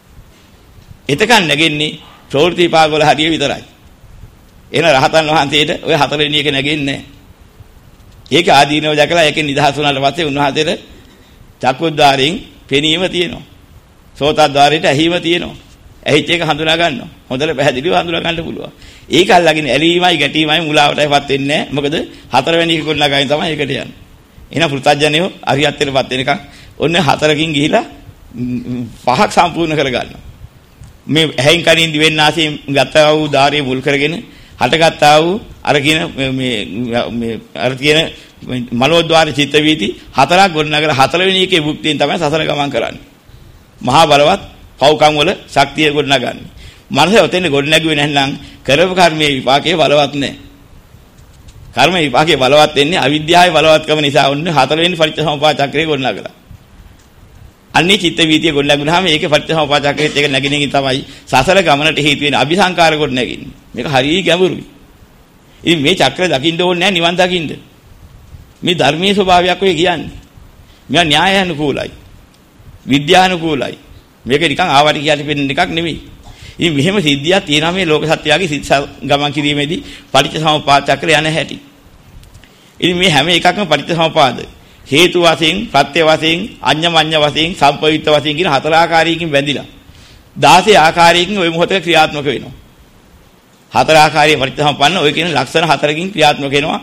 එතකන් නැගෙන්නේ ප්‍රවෘත්ති විපාක වල හරිය විතරයි. එන රහතන් වහන්සේට ඔය හතරවෙනි එක නැගෙන්නේ නැහැ. ඒක ආදීනව දැකලා ඒකෙන් නිදහස් වුණාට පස්සේ උන්වහන්සේට චක්කුද්්වාරයෙන් පෙනීම තියෙනවා. සෝතද්්වාරයට ඇහිම තියෙනවා. ඇහිච්ච එක හඳුනා ගන්නවා. හොඳට පැහැදිලිව හඳුනා ගන්න පුළුවන්. ඒක අල්ලගෙන ඇලීමයි ගැටීමයි මුලාවටයිපත් වෙන්නේ නැහැ. මොකද හතරවෙනි එක ගොඩනගාගෙන තමයි ඒකට යන්නේ. එහෙනම් පෘථජ්ජනියෝ අරියත්තරපත් වෙනකන් ඔන්න හතරකින් ගිහිලා පහක් සම්පූර්ණ කරගන්නවා. මේ ඇහෙන් කනින් දිවෙන් නාසයෙන් ගත්තා වූ ධාරිය මුල් කරගෙන හටගත්තා වූ අර කියන මේ මේ අර කියන මනෝද්වාර චිත්ත වීති හතරක් ගොඩනගලා හතරවෙනි එකේ භුක්තියෙන් තමයි සසර ගමන් කරන්නේ. මහා බලවත් පව්කම් වල ශක්තිය ගොඩනගන්නේ. මනස ඔතෙන් ගොඩ නැගුවේ නැත්නම් කරපු කර්මයේ විපාකයේ බලවත් නැහැ. කර්ම විපාකයේ බලවත් වෙන්නේ අවිද්‍යාවේ බලවත්කම නිසා ඔන්නේ හතරවෙනි පරිච්ඡසමුපාද චක්‍රය ගොඩ නගලා. අන්නේ චිත්ත වීතිය ගොඩ නැගුණාම ඒකේ පරිච්ඡසමුපාද චක්‍රයේත් ඒක නැගිනින් තමයි සසර ගමනට හේතු වෙන අபிසංකාර ගොඩ නැගින්නේ. මේක හරිය ගැඹුරුයි. ඉතින් මේ චක්‍රය දකින්න ඕනේ නැහැ නිවන් දකින්න. මේ ධර්මීය ස්වභාවයක් ඔය කියන්නේ. මේවා න්‍යායානුකූලයි. විද්‍යානුකූලයි. මේක නිකන් ආවට කියලා පෙන්නන එකක් නෙමෙයි. ඉතින් මෙහෙම සිද්ධියක් තියෙනවා මේ ලෝක සත්‍යයේ සිත් ගමන් කිරීමේදී පටිච්චසමුප්පාද චක්‍රය යන හැටි. ඉතින් මේ හැම එකක්ම පටිච්චසමුපාද හේතු වශයෙන්, ප්‍රත්‍ය වශයෙන්, අඤ්ඤමඤ්ඤ වශයෙන්, සම්පවිත්ත වශයෙන් කියන හතර ආකාරයකින් බැඳිලා දාසේ ආකාරයකින් ওই මොහොතේ ක්‍රියාත්මක වෙනවා. හතර ආකාරයේ පටිච්චසමුප්පන්න ওই කියන ලක්ෂණ හතරකින් ක්‍රියාත්මක වෙනවා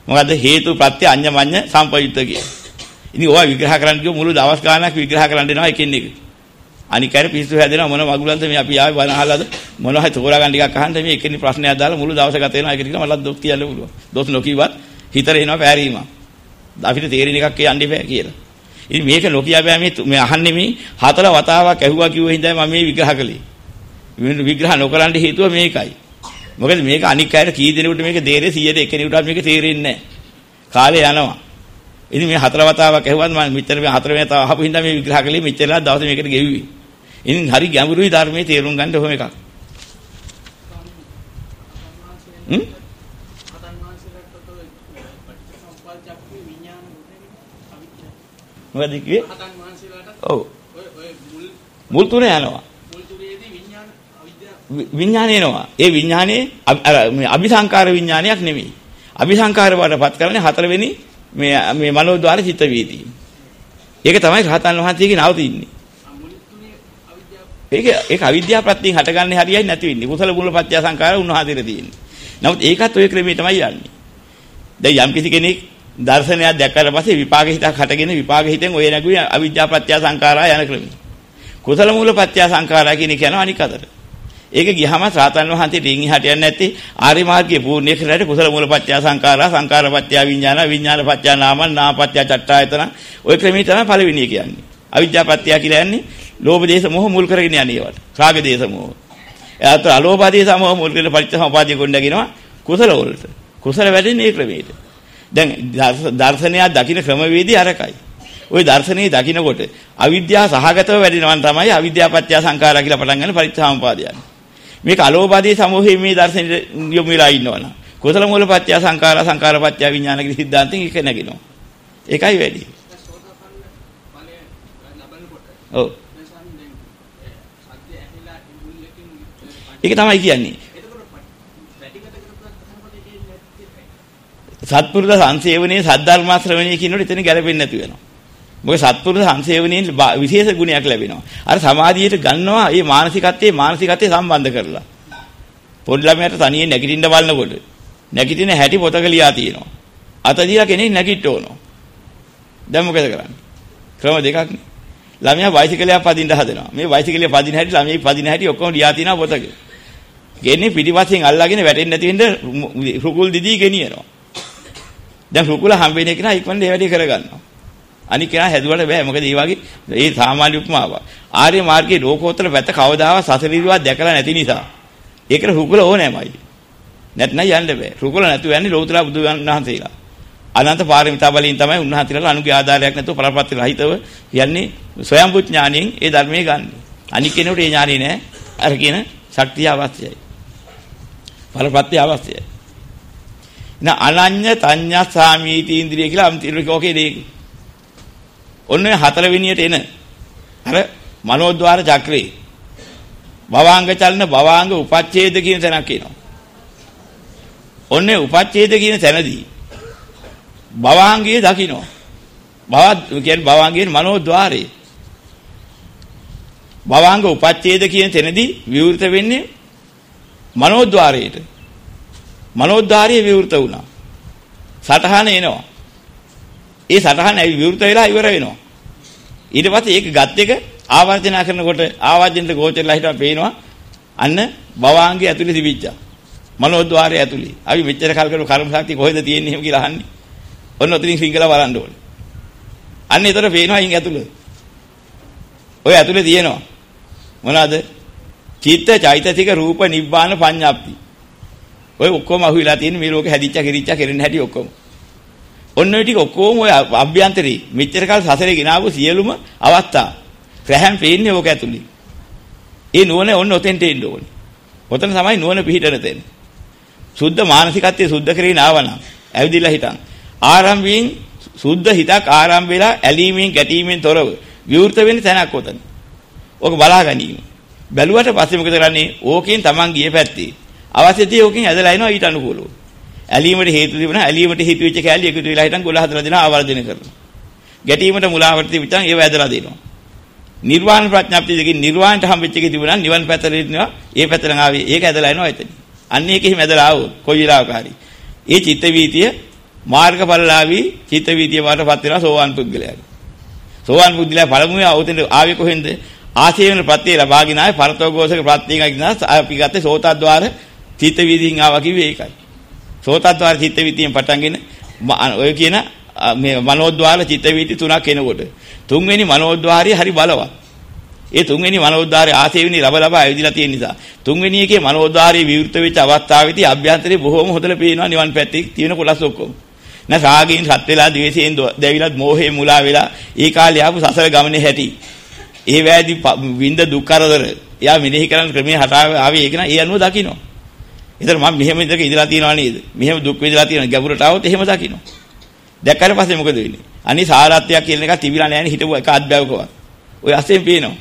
මොකද හේතු ප්‍රත්‍ය අඤ්ඤමඤ්ඤ සම්පයුක්ත කිය. ඉතින් ඕවා විග්‍රහ කරන්න කිව්ව මුළු දවස් ගාණක් විග්‍රහ කරන්න දෙනවා එකින් එක. අනික අර පිස්සු හැදෙනවා මොන මගුලන්ද මේ අපි ආවේ බණ අහලාද මොනවා හරි තෝරා ගන්න ටිකක් අහන්න මේ එකින් ප්‍රශ්නයක් දාලා මුළු දවස ගත වෙනවා. ඒක ටික මලක් දොස් කියන්න පුළුවන්. දොස් නොකියවත් හිතට එනවා පෑරීමක්. අපිට තේරෙන එකක් කියන්න බෑ කියලා. ඉතින් මේක නොකිය බෑ මේ මේ අහන්නේ මේ හතර වතාවක් ඇහුවා කිව්ව හින්දා මම මේ විග්‍රහ කළේ. මේ විග්‍රහ නොකරන්න හේතුව මේකයි. මොකද මේක අනික් අයට කී දෙනෙකුට මේක තේරෙන්නේ සීයට එක්කෙනෙකුට මේක තේරෙන්නේ නැහැ. කාලේ යනවා. ඉතින් මේ හතර වතාවක් ඇහුවත් මම මෙච්චර මේ හතර වෙනි වතාව අහපු හින්දා මේ විග්‍රහ කළේ මෙච්චරලා දවස් මේකට ගෙවුවේ. ඉතින් හරි ගැඹුරුයි ධර්මයේ තේරුම් ගන්න ඕන එකක්. හ්ම්? මොකද කිව්වේ? ඔව්. මුල් තුන යනවා. මුල් තුනේදී විඥාන අවිද්‍යාව විඥාන එනවා. ඒ විඥානේ අර මේ අபிසංකාර විඥානයක් නෙමෙයි. අபிසංකාර වලපත් කරන්නේ හතරවෙනි මේ මේ මනෝද්වාර චිත්ත වීදී. ඒක තමයි රහතන් වහන්සේගේ නවතින්නේ. ඒක ඒක අවිද්‍යාව ප්‍රත්‍යයෙන් හටගන්නේ හරියයි නැති වෙන්නේ. කුසල මූල පත්‍ය සංකාර උන්වහන්සේට තියෙන්නේ. නමුත් ඒකත් ඔය ක්‍රමයේ තමයි යන්නේ. දැන් යම් කිසි කෙනෙක් දර්ශනයක් දැක්කට පස්සේ විපාක හිතක් හටගෙන විපාක හිතෙන් ඔය නැගුවේ අවිද්‍යාව ප්‍රත්‍ය සංකාරා යන ක්‍රමය. කුසල මූල පත්‍ය සංකාරා කියන එක යනවා අනික් අතට. ඒක ගියහම සාතන් වහන්සේ ටින් ඉහට යන්නේ නැත්තේ ආර්ය මාර්ගයේ පූර්ණේ කරලා කුසල මූල පත්‍ය සංකාරා සංකාර පත්‍ය විඥාන විඥාන පත්‍ය නාම නාම පත්‍ය චට්ඨායතන ඔය ක්‍රමයේ තමයි පළවෙනි එක යන්නේ. අවිද්‍යාව පත්‍ය කියලා යන්නේ ලෝභ දේශ මොහ මුල් කරගෙන යන්නේ ඒවට. රාග දේශ මොහ. එයාට අලෝභ දේශ මොහ මුල් කරගෙන පරිච්ඡසමුපාදිය ගොඩනගෙනවා කුසල වලට. කුසල වැඩෙන්නේ මේ ක්‍රමයට. දැන් දර්ශනය දකින්න ක්‍රමවේදී අරකයි. ওই දර්ශනයේ දකින්නකොට අවිද්‍යාව සහගතව වැඩෙනවා තමයි අවිද්‍යාව පත්‍ය සංඛාරා කියලා පටන් ගන්න පරිච්ඡාමපාදයන්. මේක අලෝභාදී සමෝහයේ මේ දර්ශනෙ යොමු වෙලා ඉන්නවනම් කුසල මූල පත්‍ය සංඛාරා සංඛාර පත්‍ය විඥාන කියන සිද්ධාන්තෙන් එක නැගිනවා. ඒකයි වැඩි. ඔව්. ඒක තමයි කියන්නේ. සත්පුරුෂ සංසේවනයේ සද්ධර්ම ශ්‍රවණය කියනකොට එතන ගැලපෙන්නේ නැති වෙනවා. මොකද සත්පුරුෂ සංසේවනයේ විශේෂ ගුණයක් ලැබෙනවා. අර සමාධියට ගන්නවා මේ මානසිකත්වයේ මානසිකත්වයේ සම්බන්ධ කරලා. පොඩි ළමයාට තනියෙන් නැගිටින්න බලනකොට නැගිටින හැටි පොතක ලියා තියෙනවා. අත දිලා කෙනෙක් නැගිට ඕනෝ. දැන් මොකද කරන්නේ? ක්‍රම දෙකක් නේ. ළමයා බයිසිකලයක් පදින්න හදනවා. මේ බයිසිකලේ පදින හැටි ළමයි පදින හැටි ඔක්කොම ලියා තියෙනවා පොතක. ගෙන්නේ පිටිපස්සෙන් අල්ලාගෙන වැටෙන්නේ නැති වෙන්න රුකුල් දිදී ගෙනියනවා. දැන් රුකුල හම්බෙන එක නා ඉක්මනට ඒ වැඩේ කරගන්නවා. අනික කෙනා හැදුවට බෑ. මොකද මේ වගේ ඒ සාමාන්‍ය උපමාව. ආර්ය මාර්ගයේ ලෝකෝත්තර පැත්ත කවදාවත් සසරිරුවක් දැකලා නැති නිසා. ඒකට රුකුල ඕනෑමයි. නැත්නම් යන්න බෑ. රුකුල නැතුව යන්නේ ලෝතර බුදු වහන්සේලා. අනන්ත පාරමිතා බලයෙන් තමයි උන්වහන්සේලා අනුගේ ආධාරයක් නැතුව පරපත්ති රහිතව යන්නේ ස්වයංබුත් ඥාණයෙන් ඒ ධර්මයේ ගන්න. අනික කෙනෙකුට ඒ ඥාණය නෑ. අර කියන ශක්තිය අවශ්‍යයි. පරපත්ති අවශ්‍යයි. නා අනඤ්ඤ තඤ්ඤා සාමීති ඉන්ද්‍රිය කියලා අම්තිරකෝකේ දෙක. ඔන්න හතරවෙනියට එන අර මනෝද්වාර චක්‍රේ භවාංග චලන භවාංග උපච්ඡේද කියන තැනක් එනවා. ඔන්නේ උපච්ඡේද කියන තැනදී භවාංගයේ දකින්න. භව කියන්නේ භවාංගයේ මනෝද්වාරේ. භවාංග උපච්ඡේද කියන තැනදී විවෘත වෙන්නේ මනෝද්වාරයට. මනෝද්වාරයේ විවෘත වුණා. සටහන එනවා. ඒ සටහන ඇවි විවෘත වෙලා ඉවර වෙනවා. ඊට පස්සේ ඒක ගත් එක ආවර්ජන කරනකොට ආවර්ජනට ගෝචරලා හිටම පේනවා අන්න භවාංගය ඇතුලේ තිබිච්චා. මනෝද්වාරය ඇතුලේ. අපි මෙච්චර කල් කරපු කර්ම ශක්තිය කොහෙද තියෙන්නේ එහෙම කියලා අහන්නේ. ඔන්න ඔතනින් සිංගලා බලන්න ඕනේ. අන්න ඒතර පේනවා ඉන් ඇතුලේ. ඔය ඇතුලේ තියෙනවා. මොනවාද? චිත්ත චෛතසික රූප නිබ්බාන පඤ්ඤාප්ති. ඔය ඔක්කොම අහුවිලා තියෙන මේ ලෝකේ හැදිච්ච කිරිච්ච කෙරෙන හැටි ඔක්කොම. ඔන්න ඔය ටික ඔක්කොම ඔය අභ්‍යන්තරේ මෙච්චර කාල සසරේ ගෙනාවු සියලුම අවස්ථා. රැහැන් පේන්නේ ඕක ඇතුලේ. ඒ නුවණ ඔන්න ඔතෙන්ට එන්න ඕනේ. ඔතන තමයි නුවණ පිහිටන තැන. සුද්ධ මානසිකත්වයේ සුද්ධ කරගෙන ආවනම් ඇවිදිලා හිටන්. ආරම්භයෙන් සුද්ධ හිතක් ආරම්භ වෙලා ඇලීමෙන් ගැටීමෙන් තොරව විවෘත වෙන්න තැනක් ඔතන. ඕක බලා ගැනීම. බැලුවට පස්සේ මොකද කරන්නේ? ඕකෙන් Taman ගියේ පැත්තේ. අවශ්‍යතිය ඕකෙන් ඇදලා එනවා ඊට අනුකූලව. ඇලීමට හේතු තිබුණා ඇලීමට හේතු වෙච්ච කැලේ එකතු වෙලා හිටන් ගොල්ල හදලා දෙනවා ආවර්ජන කරනවා. ගැටීමට මුලාවට තිබුණා ඒව ඇදලා දෙනවා. නිර්වාණ ප්‍රඥාප්තිය දෙකින් නිර්වාණයට හම්බෙච්ච එක තිබුණා නිවන් පැත්තට ඉන්නවා ඒ පැත්තට ආවේ ඒක ඇදලා එනවා එතන. අන්න ඒක එහෙම ඇදලා ආවොත් කොයි වෙලාවක හරි. ඒ චිත්ත වීතිය මාර්ගඵලලාභී චිත්ත වීතිය වලටපත් වෙනවා සෝවාන් පුද්ගලයාට. සෝවාන් පුද්ගලයා පළමුවේ අවතෙන් ආවේ කොහෙන්ද? ආශේවන ප්‍රත්‍ය ලබාගෙන ආයේ පරතෝഘോഷක ප්‍රත්‍යයෙන් ගිනා අපි ගත්තේ සෝතද්්වාර චිත්ත වීතියෙන් ආවා කිව්වේ ඒකයි. සෝතද්්වාර චිත්ත වීතියෙන් පටන්ගෙන ඔය කියන මේ මනෝද්වාර චිත්ත වීති තුනක් එනකොට තුන්වෙනි මනෝද්වාරය හරි බලවත්. ඒ තුන්වෙනි මනෝද්වාරයේ ආශේවනි ලබ ලබ ආයුධලා තියෙන නිසා තුන්වෙනි එකේ මනෝද්වාරයේ විවෘත වෙච්ච අවස්ථාවේදී අභ්‍යන්තරේ බොහෝම හොඳට පේනවා නිවන් පැත්තේ තියෙන කොටස් ඔක්කොම. නැ රාගයෙන් රත් වෙලා ද්වේෂයෙන් දැවිලා මෝහයෙන් මුලා වෙලා ඒ කාලේ ආපු සසර ගමනේ හැටි. ඒ වෑදි විඳ දුක් කරදර එයා මෙනෙහි කරන ක්‍රමයේ හටාවේ ආවේ ඒක නා ඒ අනුව දකින්න. ඒතර මම මෙහෙම ඉඳලා ඉඳලා තියනවා නේද? මෙහෙම දුක් විඳලා තියෙන ගැඹුරට આવොත් එහෙම දකින්න. දැක්කට පස්සේ මොකද වෙන්නේ? අනිත් සාරාත්වයක් කියන එක තිබිලා නැහැ නේ හිටපු එක අත්බැවකවත්. ඔය අසෙන් පේනවා.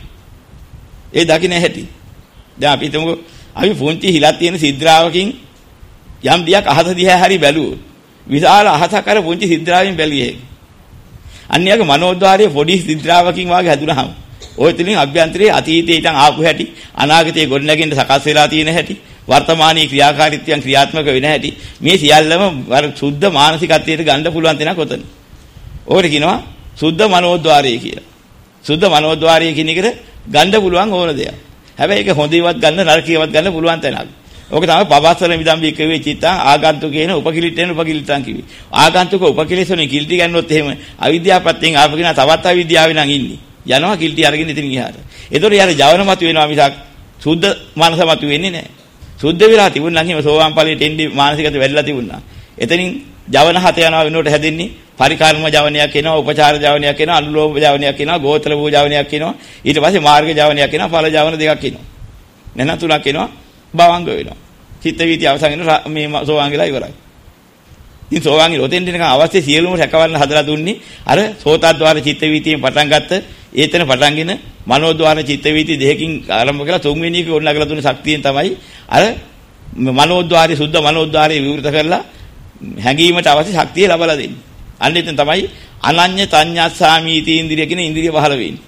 ඒ දකින්න හැටි. දැන් අපි හිතමුකෝ අපි පුංචි හිලක් තියෙන සිද්රාවකින් යම් දියක් අහස දිහා හරි බැලුවොත් විශාල අහසක් අර පුංචි සිද්රාවෙන් බැලියේ. අන්‍යයක මනෝද්වාරයේ පොඩි සිද්රාවකින් වාගේ හැදුනහම ඔය තුලින් අභ්‍යන්තරයේ අතීතයේ ඉඳන් ආපු හැටි අනාගතයේ ගොඩනැගෙන්න සකස් වෙලා තියෙන හැටි වර්තමානයේ ක්‍රියාකාරීත්වයන් ක්‍රියාත්මක වෙන හැටි මේ සියල්ලම අර සුද්ධ මානසිකත්වයට ගන්න පුළුවන් තැන කොතන. ඕකට කියනවා සුද්ධ මනෝද්වාරය කියලා. සුද්ධ මනෝද්වාරය කියන එකට ගන්න පුළුවන් ඕන දෙයක්. හැබැයි ඒක හොඳේවත් ගන්න නරකේවත් ගන්න පුළුවන් තැනක්. ඕක තමයි පබස්සර මිදම් බිකවේ චිත්තා ආගන්තුකේන උපකිලිටේන උපකිලිටන් කිවි. ආගන්තුක උපකිලිසෝනේ කිල්ටි ගන්නොත් එහෙම අවිද්‍යාවපත්යෙන් ආපගෙන තවත් අවිද්‍යාවෙන් නම් ඉන්නේ. යනවා කිල්ටි අරගෙන ඉතින් ගියාට. ඒතකොට යාර ජවන මත වෙනවා මිසක් සුද්ධ මනස මත වෙන්නේ නැහැ. සුද්ධ විලා තිබුණා නම් එහෙම සෝවාන් ඵලයට එන්නේ මානසිකත වැඩිලා තිබුණා. එතනින් ජවන හත යනවා වෙනකොට හැදෙන්නේ පරිකර්ම ජවනයක් එනවා, උපචාර ජවනයක් එනවා, අනුලෝම ජවනයක් එනවා, ගෝත්‍ර වූ ජවනයක් එනවා. ඊට පස්සේ මාර්ග ජවනයක් එනවා, ඵල ජවන දෙකක් එනවා. නැන තුනක් එනවා, භවංග වෙනවා. චිත්ත වීති අවසන් වෙන මේ සෝවාන් ගිලා ඉවරයි. ඉතින් සෝවාන් ගිල ඔතෙන් දෙනකන් අවශ්‍ය සියලුම රැකවන්න හදලා දුන්නේ අර සෝතද්්වාර චිත්ත වීතියෙන් පටන් ගත්ත ඒතන පටන්ගෙන මනෝද්වාර චිත්ත වීති දෙකකින් ආරම්භ කරලා තුන්වෙනි එක ඕනගලා දුන්නේ ශක්තියෙන් තමයි අර මනෝද්වාරي සුද්ධ මනෝද්වාරي විවෘත කරලා හැඟීමට අවශ්‍ය ශක්තිය ලබා දෙන්නේ. අන්න එතන තමයි අනඤ්ඤ තඤ්ඤස්සාමීති ඉන්ද්‍රිය කියන ඉන්ද්‍රිය පහළ වෙන්නේ.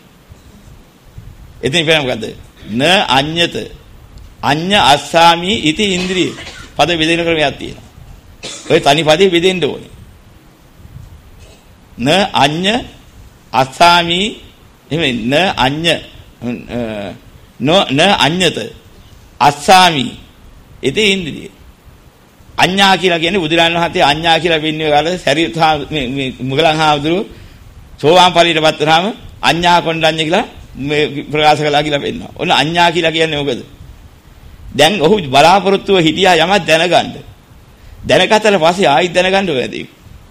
එතන ඉතින් මොකද්ද? න අඤ්ඤත අඤ්ඤ අස්සාමි ඉති ඉන්ද්‍රිය. පද බෙදෙන ක්‍රමයක් තියෙනවා. ඔය තනි පදේ බෙදෙන්න ඕනේ. න අඤ්ඤ අස්සාමි එහෙම න අඤ්ඤ නෝ න අඤ්ඤත අස්සාමි ඉති ඉන්ද්‍රිය. අඤ්ඤා කියලා කියන්නේ බුදුරජාණන් වහන්සේ අඤ්ඤා කියලා වෙන්නේ වල සරියුත් මේ මුගලන් හාමුදුරුවෝ සෝවාන් ඵලයටපත් වුනහම අඤ්ඤා කොණ්ඩඤ්ඤ කියලා මේ ප්‍රකාශ කළා කියලා වෙන්නවා. ඔන්න අඤ්ඤා කියලා කියන්නේ මොකද? දැන් ඔහු බලාපොරොත්තුව හිටියා යමක් දැනගන්න. දැනගත්තට පස්සේ ආයෙත් දැනගන්න ඕනේද?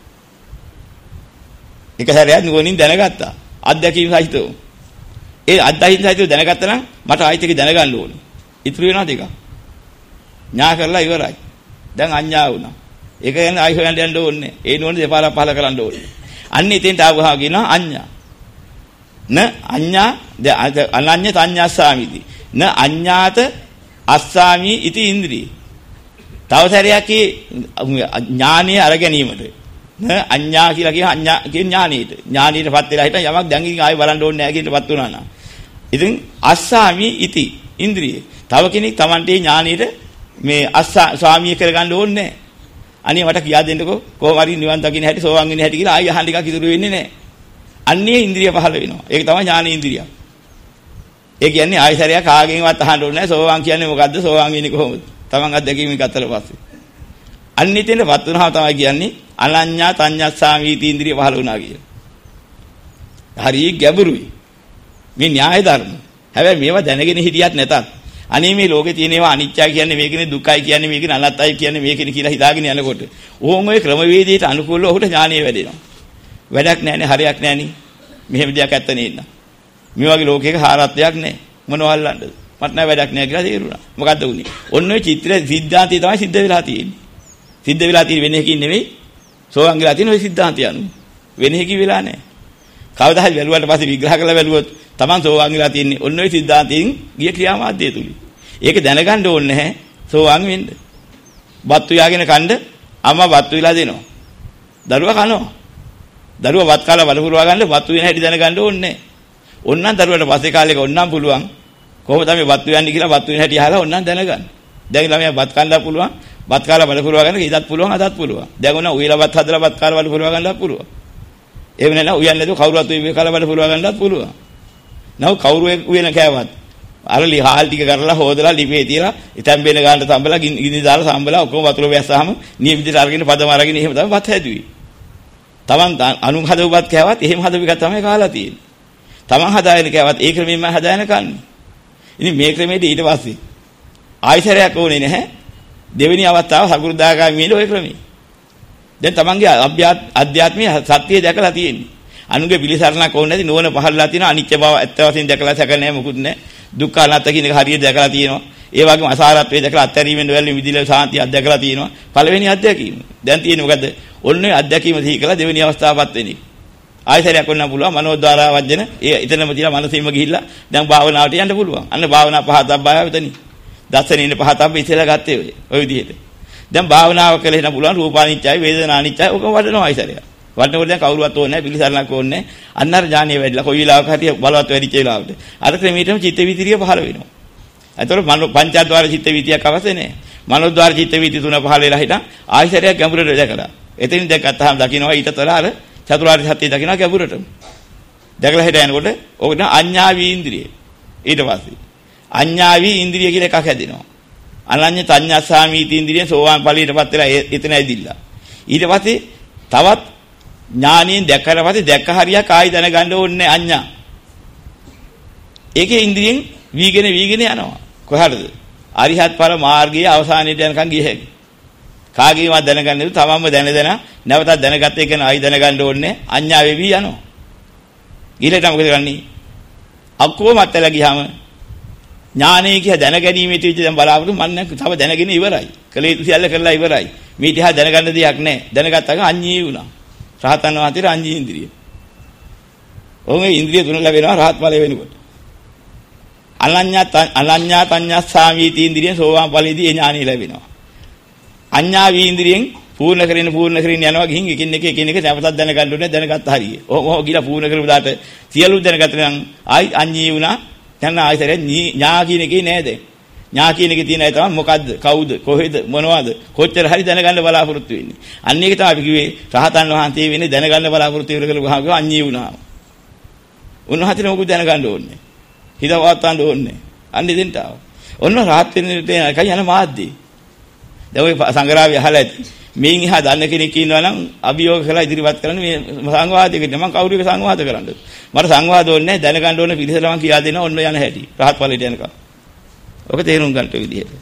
එක සැරයක් නුවණින් දැනගත්තා. අත්දැකීම් සහිතව. ඒ අත්දැකීම් සහිතව දැනගත්තා නම් මට ආයෙත් ඒක දැනගන්න ඕනේ. ඉතුරු වෙනවා දෙක. ඥා කරලා ඉවරයි. දැන් අඤ්ඤා වුණා. ඒක කියන්නේ ආයෙ හොයන්න යන්න ඕනේ. ඒ නෝනේ දෙපාරක් පහල කරන්න ඕනේ. අන්න එතෙන්ට ආවහා කියනවා අඤ්ඤා. න අඤ්ඤා අනඤ්ඤ තඤ්ඤස්සාමිති. න අඤ්ඤාත අස්සාමි ඉති ඉන්ද්‍රිය. තව සැරයක් ඥානීය අර ගැනීමට න අඤ්ඤා කියලා කියන අඤ්ඤා කියන ඥානීයට. ඥානීයටපත් වෙලා හිටන් යමක් දැන් ඉතින් ආයෙ බලන්න ඕනේ නැහැ කියලාපත් වුණා නා. ඉතින් අස්සාමි ඉති ඉන්ද්‍රිය. තව කෙනෙක් Tamante ඥානීයට මේ අස්සා ස්වාමීය කරගන්න ඕනේ නැහැ. අනේ මට කියා දෙන්නකෝ කොහොම හරි නිවන් දකින්න හැටි සෝවාන් වෙන්න හැටි කියලා ආයෙ අහන්න ටිකක් ඉතුරු වෙන්නේ නැහැ. අන්නේ ඉන්ද්‍රිය පහළ වෙනවා. ඒක තමයි ඥාන ඉන්ද්‍රිය. ඒ කියන්නේ ආයෙ සැරයක් කාගෙන්වත් අහන්න ඕනේ නැහැ. සෝවාන් කියන්නේ මොකද්ද? සෝවාන් වෙන්නේ කොහොමද? Taman අත්දැකීම ගත්තට පස්සේ. අන්නේ තෙන්පත් වුණාම තමයි කියන්නේ අනඤ්ඤා තඤ්ඤස්සාමීති ඉන්ද්‍රිය පහළ වුණා කියලා. හරි ගැඹුරුයි. මේ න්‍යාය ධර්ම. හැබැයි මේවා දැනගෙන හිටියත් නැතත් අනේ මේ ලෝකේ තියෙන ඒවා අනිත්‍යයි කියන්නේ මේකනේ දුකයි කියන්නේ මේකනේ අනත්තයි කියන්නේ මේකනේ කියලා හිතාගෙන යනකොට ඕන් ඔය ක්‍රමවේදයට අනුකූලව ඔහුට ඥානය වැඩෙනවා. වැඩක් නැහැනේ හරියක් නැහැනේ. මෙහෙම දෙයක් ඇත්ත නේද? මේ වගේ ලෝකයක හාරත්වයක් නැහැ. මොනව අල්ලන්නද? මට නෑ වැඩක් නැහැ කියලා තේරුණා. මොකද්ද උනේ? ඔන්න ඔය චිත්‍ර සිද්ධාන්තය තමයි සිද්ධ වෙලා තියෙන්නේ. සිද්ධ වෙලා තියෙන්නේ වෙන එකකින් නෙවෙයි. සෝවාන් වෙලා තියෙන ඔය සිද්ධාන්තය අනුව. වෙන එකකින් වෙලා නැහැ. කවදා හරි බැලුවාට පස්සේ විග්‍රහ කරලා බැලුවොත් Taman සෝවාන් වෙලා තියෙන්නේ ඔන්න ඔය සිද්ධාන්තයෙන් ගිය ක්‍රියාමාර්ගය තුලින්. ඒක දැනගන්න ඕනේ නැහැ සෝවාන් වෙන්න. බත්තු යාගෙන කන්න අම්මා බත්තු විලා දෙනවා. දරුවා කනවා. දරුවා වත් කාලා වලපුරවා ගන්න බත්තු වෙන හැටි දැනගන්න ඕනේ නැහැ. ඕන්නම් දරුවට පස්සේ කාලෙක ඕන්නම් පුළුවන්. කොහොමද මේ බත්තු යන්නේ කියලා බත්තු වෙන හැටි අහලා ඕන්නම් දැනගන්න. දැන් ළමයා බත් කන්නලා පුළුවන්. බත් කාලා බඩ පුරවා ගන්න ඉදත් පුළුවන් අදත් පුළුවන්. දැන් උනා උයලා බත් හදලා බත් කාලා බඩ පුරවා ගන්නත් පුළුවන්. එහෙම නැත්නම් උයන්නේ නැතුව කවුරුත් උයේ කාලා බඩ පුරවා ගන්නත් පුළුවන්. නව කවුරු උයන කෑවත් අර ලිහාල් ටික කරලා හොදලා ලිපේ තියලා ඉතින් බෙන ගන්න සම්බලා ගිනි දාලා සම්බලා ඔක්කොම වතුර වැස්සාම නියමිතට අරගෙන පදම අරගෙන එහෙම තමයි බත් හැදුවේ. Taman අනුන් හදවපත් කෑවත් එහෙම හදපු එක තමයි කාලා තියෙන්නේ. Taman හදාගෙන කෑවත් ඒ ක්‍රමයෙන්ම හදාගෙන කන්නේ. ඉතින් මේ ක්‍රමයේදී ඊට පස්සේ ආයතරයක් ඕනේ නැහැ. දෙවෙනි අවස්ථාව සකුරුදාගාමීල ඔය ක්‍රමයි. දැන් Tamanගේ අධ්‍යාත්මීය සත්‍යය දැකලා තියෙන්නේ. අනුගේ පිළිසරණක් ඕනේ නැති නෝන පහළලා තියෙන අනිත්‍ය බව ඇත්ත වශයෙන් දැකලා සැක නැහැ මොකුත් නැහැ. දුක්ඛ අනාත්ම කියන එක හරියට දැකලා තියෙනවා. ඒ වගේම අසාරත්වයේ දැකලා අත්හැරීමෙන් වැළෙන විදිහේ සාන්තිය අත්දැකලා තියෙනවා. පළවෙනි අත්දැකීම. දැන් තියෙන්නේ මොකද්ද? ඔන්නේ අත්දැකීම සිහි කළා දෙවෙනි අවස්ථාවපත් වෙන්නේ. ආයතරයක් වුණා පුළුවන් මනෝද්වාරා වජන ඒ එතනම තියලා මනසින්ම ගිහිල්ලා දැන් භාවනාවට යන්න පුළුවන්. අන්න භාවනා පහතක් බාය වෙතනි. දසනින් පහතක් ඉතලා ගත්තේ ඔය. ඔය විදිහට. දැන් භාවනාව කළේ නම් පුළුවන් රූපානිච්චයි වේදනානිච්චයි ඔක වඩනවා ආයතරය. වඩනකොට දැන් කවුරුවත් ඕනේ නැහැ පිළිසරණක් ඕනේ නැහැ. අන්න අර ඥානිය වැඩිලා කොයි වෙලාවක හරි බලවත් වැඩිච්ච වෙලාවට. අර ක්‍රමීටම චිත්ත විතිරිය පහළ වෙනවා. ඒතකොට මනෝ පංචද්වාර චිත්ත විතියක් අවශ්‍ය නැහැ. මනෝද්වාර චිත්ත විති තුන පහළ වෙලා හිටන් ආයතරයක් ගැඹුරට දැකලා. එතනින් දැක්කත්තාම දකින්නවා ඊටතර අර චතුරාර්ය සත්‍ය දකින්නවා ගැඹුරටම. දැකලා හිට යනකොට ඕකට අඤ්ඤාවී ඉන්ද්‍රිය. ඊට පස්සේ අඤ්ඤාවී ඉන්ද්‍රිය කියලා එකක් හැදෙනවා. අනඤ්ඤ තඤ්ඤාසාමීති ඉන්ද්‍රිය සෝවාන් ඵලයටපත් වෙලා එතන ඇදිලා. ඊට පස්සේ තවත් ඥානියෙන් දැක්කට පස්සේ දැක්ක හරියක් ආයි දැනගන්න ඕනේ අඤ්ඤා. ඒකේ ඉන්ද්‍රියෙන් වීගෙන වීගෙන යනවා. කොහටද? අරිහත් ඵල මාර්ගයේ අවසානයේට යනකම් ගිය හැකි. කාගේවත් දැනගන්නේ නැතු තමන්ම දැන දැන නැවතත් දැනගත්ත එක න ආයි දැනගන්න ඕනේ අඤ්ඤා වෙවි යනවා. ඊළඟට මොකද කරන්නේ? අක්කෝ මත්තලා ගියාම ඥානෙ කිය දැන ගැනීමේ තියෙච්ච දැන් බලාපොරොත්තු මන්නේ තව දැනගෙන ඉවරයි. කලේ සියල්ල කරලා ඉවරයි. මේ දිහා දැනගන්න දෙයක් නැහැ. දැනගත්තාම අඤ්ඤී වුණා. රහතන් වහන්සේට අඤ්ඤී ඉන්ද්‍රිය. ඔහුගේ ඉන්ද්‍රිය තුන ලැබෙනවා රහත් ඵලය වෙනකොට. අනඤ්ඤා අනඤ්ඤා තඤ්ඤාසාමීති ඉන්ද්‍රියෙන් සෝවාන් ඵලයේදී ඒ ඥානෙ ලැබෙනවා. අඤ්ඤා වීන්ද්‍රියෙන් පූර්ණ කරගෙන පූර්ණ කරගෙන යනවා ගිහින් එකින් එක එකින් එක නැවතත් දැනගන්න ඕනේ දැනගත්ත හරිය. ඔහොම ගිලා පූර්ණ කරපු දාට සියලු දැනගත්ත නම් ආයි අඤ්ඤී වුණා. දැන් ආයිතරේ ඥා කියන එකේ නෑ දැන්. ඥා කියන එකේ තියෙන අය තමයි මොකද්ද? කවුද? කොහෙද? මොනවද? කොච්චර හරි දැනගන්න බලාපොරොත්තු වෙන්නේ. අන්න ඒක තමයි අපි කිව්වේ රහතන් වහන්සේ වෙන්නේ දැනගන්න බලාපොරොත්තු ඉවර කරලා ගහම අඤ්ඤී වුණා. උන්වහන්සේ මොකද දැනගන්න ඕනේ? හිතවත් ගන්න ඕනේ. අන්න ඉදින්ට ආව. ඔන්න රහත් වෙන්න එකයි යන මාධ්‍යය. දැන් ඔය සංග්‍රහය අහලා ඇති. මේන් එහා දන්න කෙනෙක් ඉන්නවා නම් අභියෝග කරලා ඉදිරිපත් කරන්න මේ සංවාදයකට මම කවුරු එක සංවාද කරන්නද? මට සංවාද ඕනේ නැහැ දැනගන්න ඕනේ පිළිසල මම කියා දෙනවා ඔන්න යන හැටි. රහත් ඵලයට යනකම්. ඔක තේරුම් ගන්න විදිහට.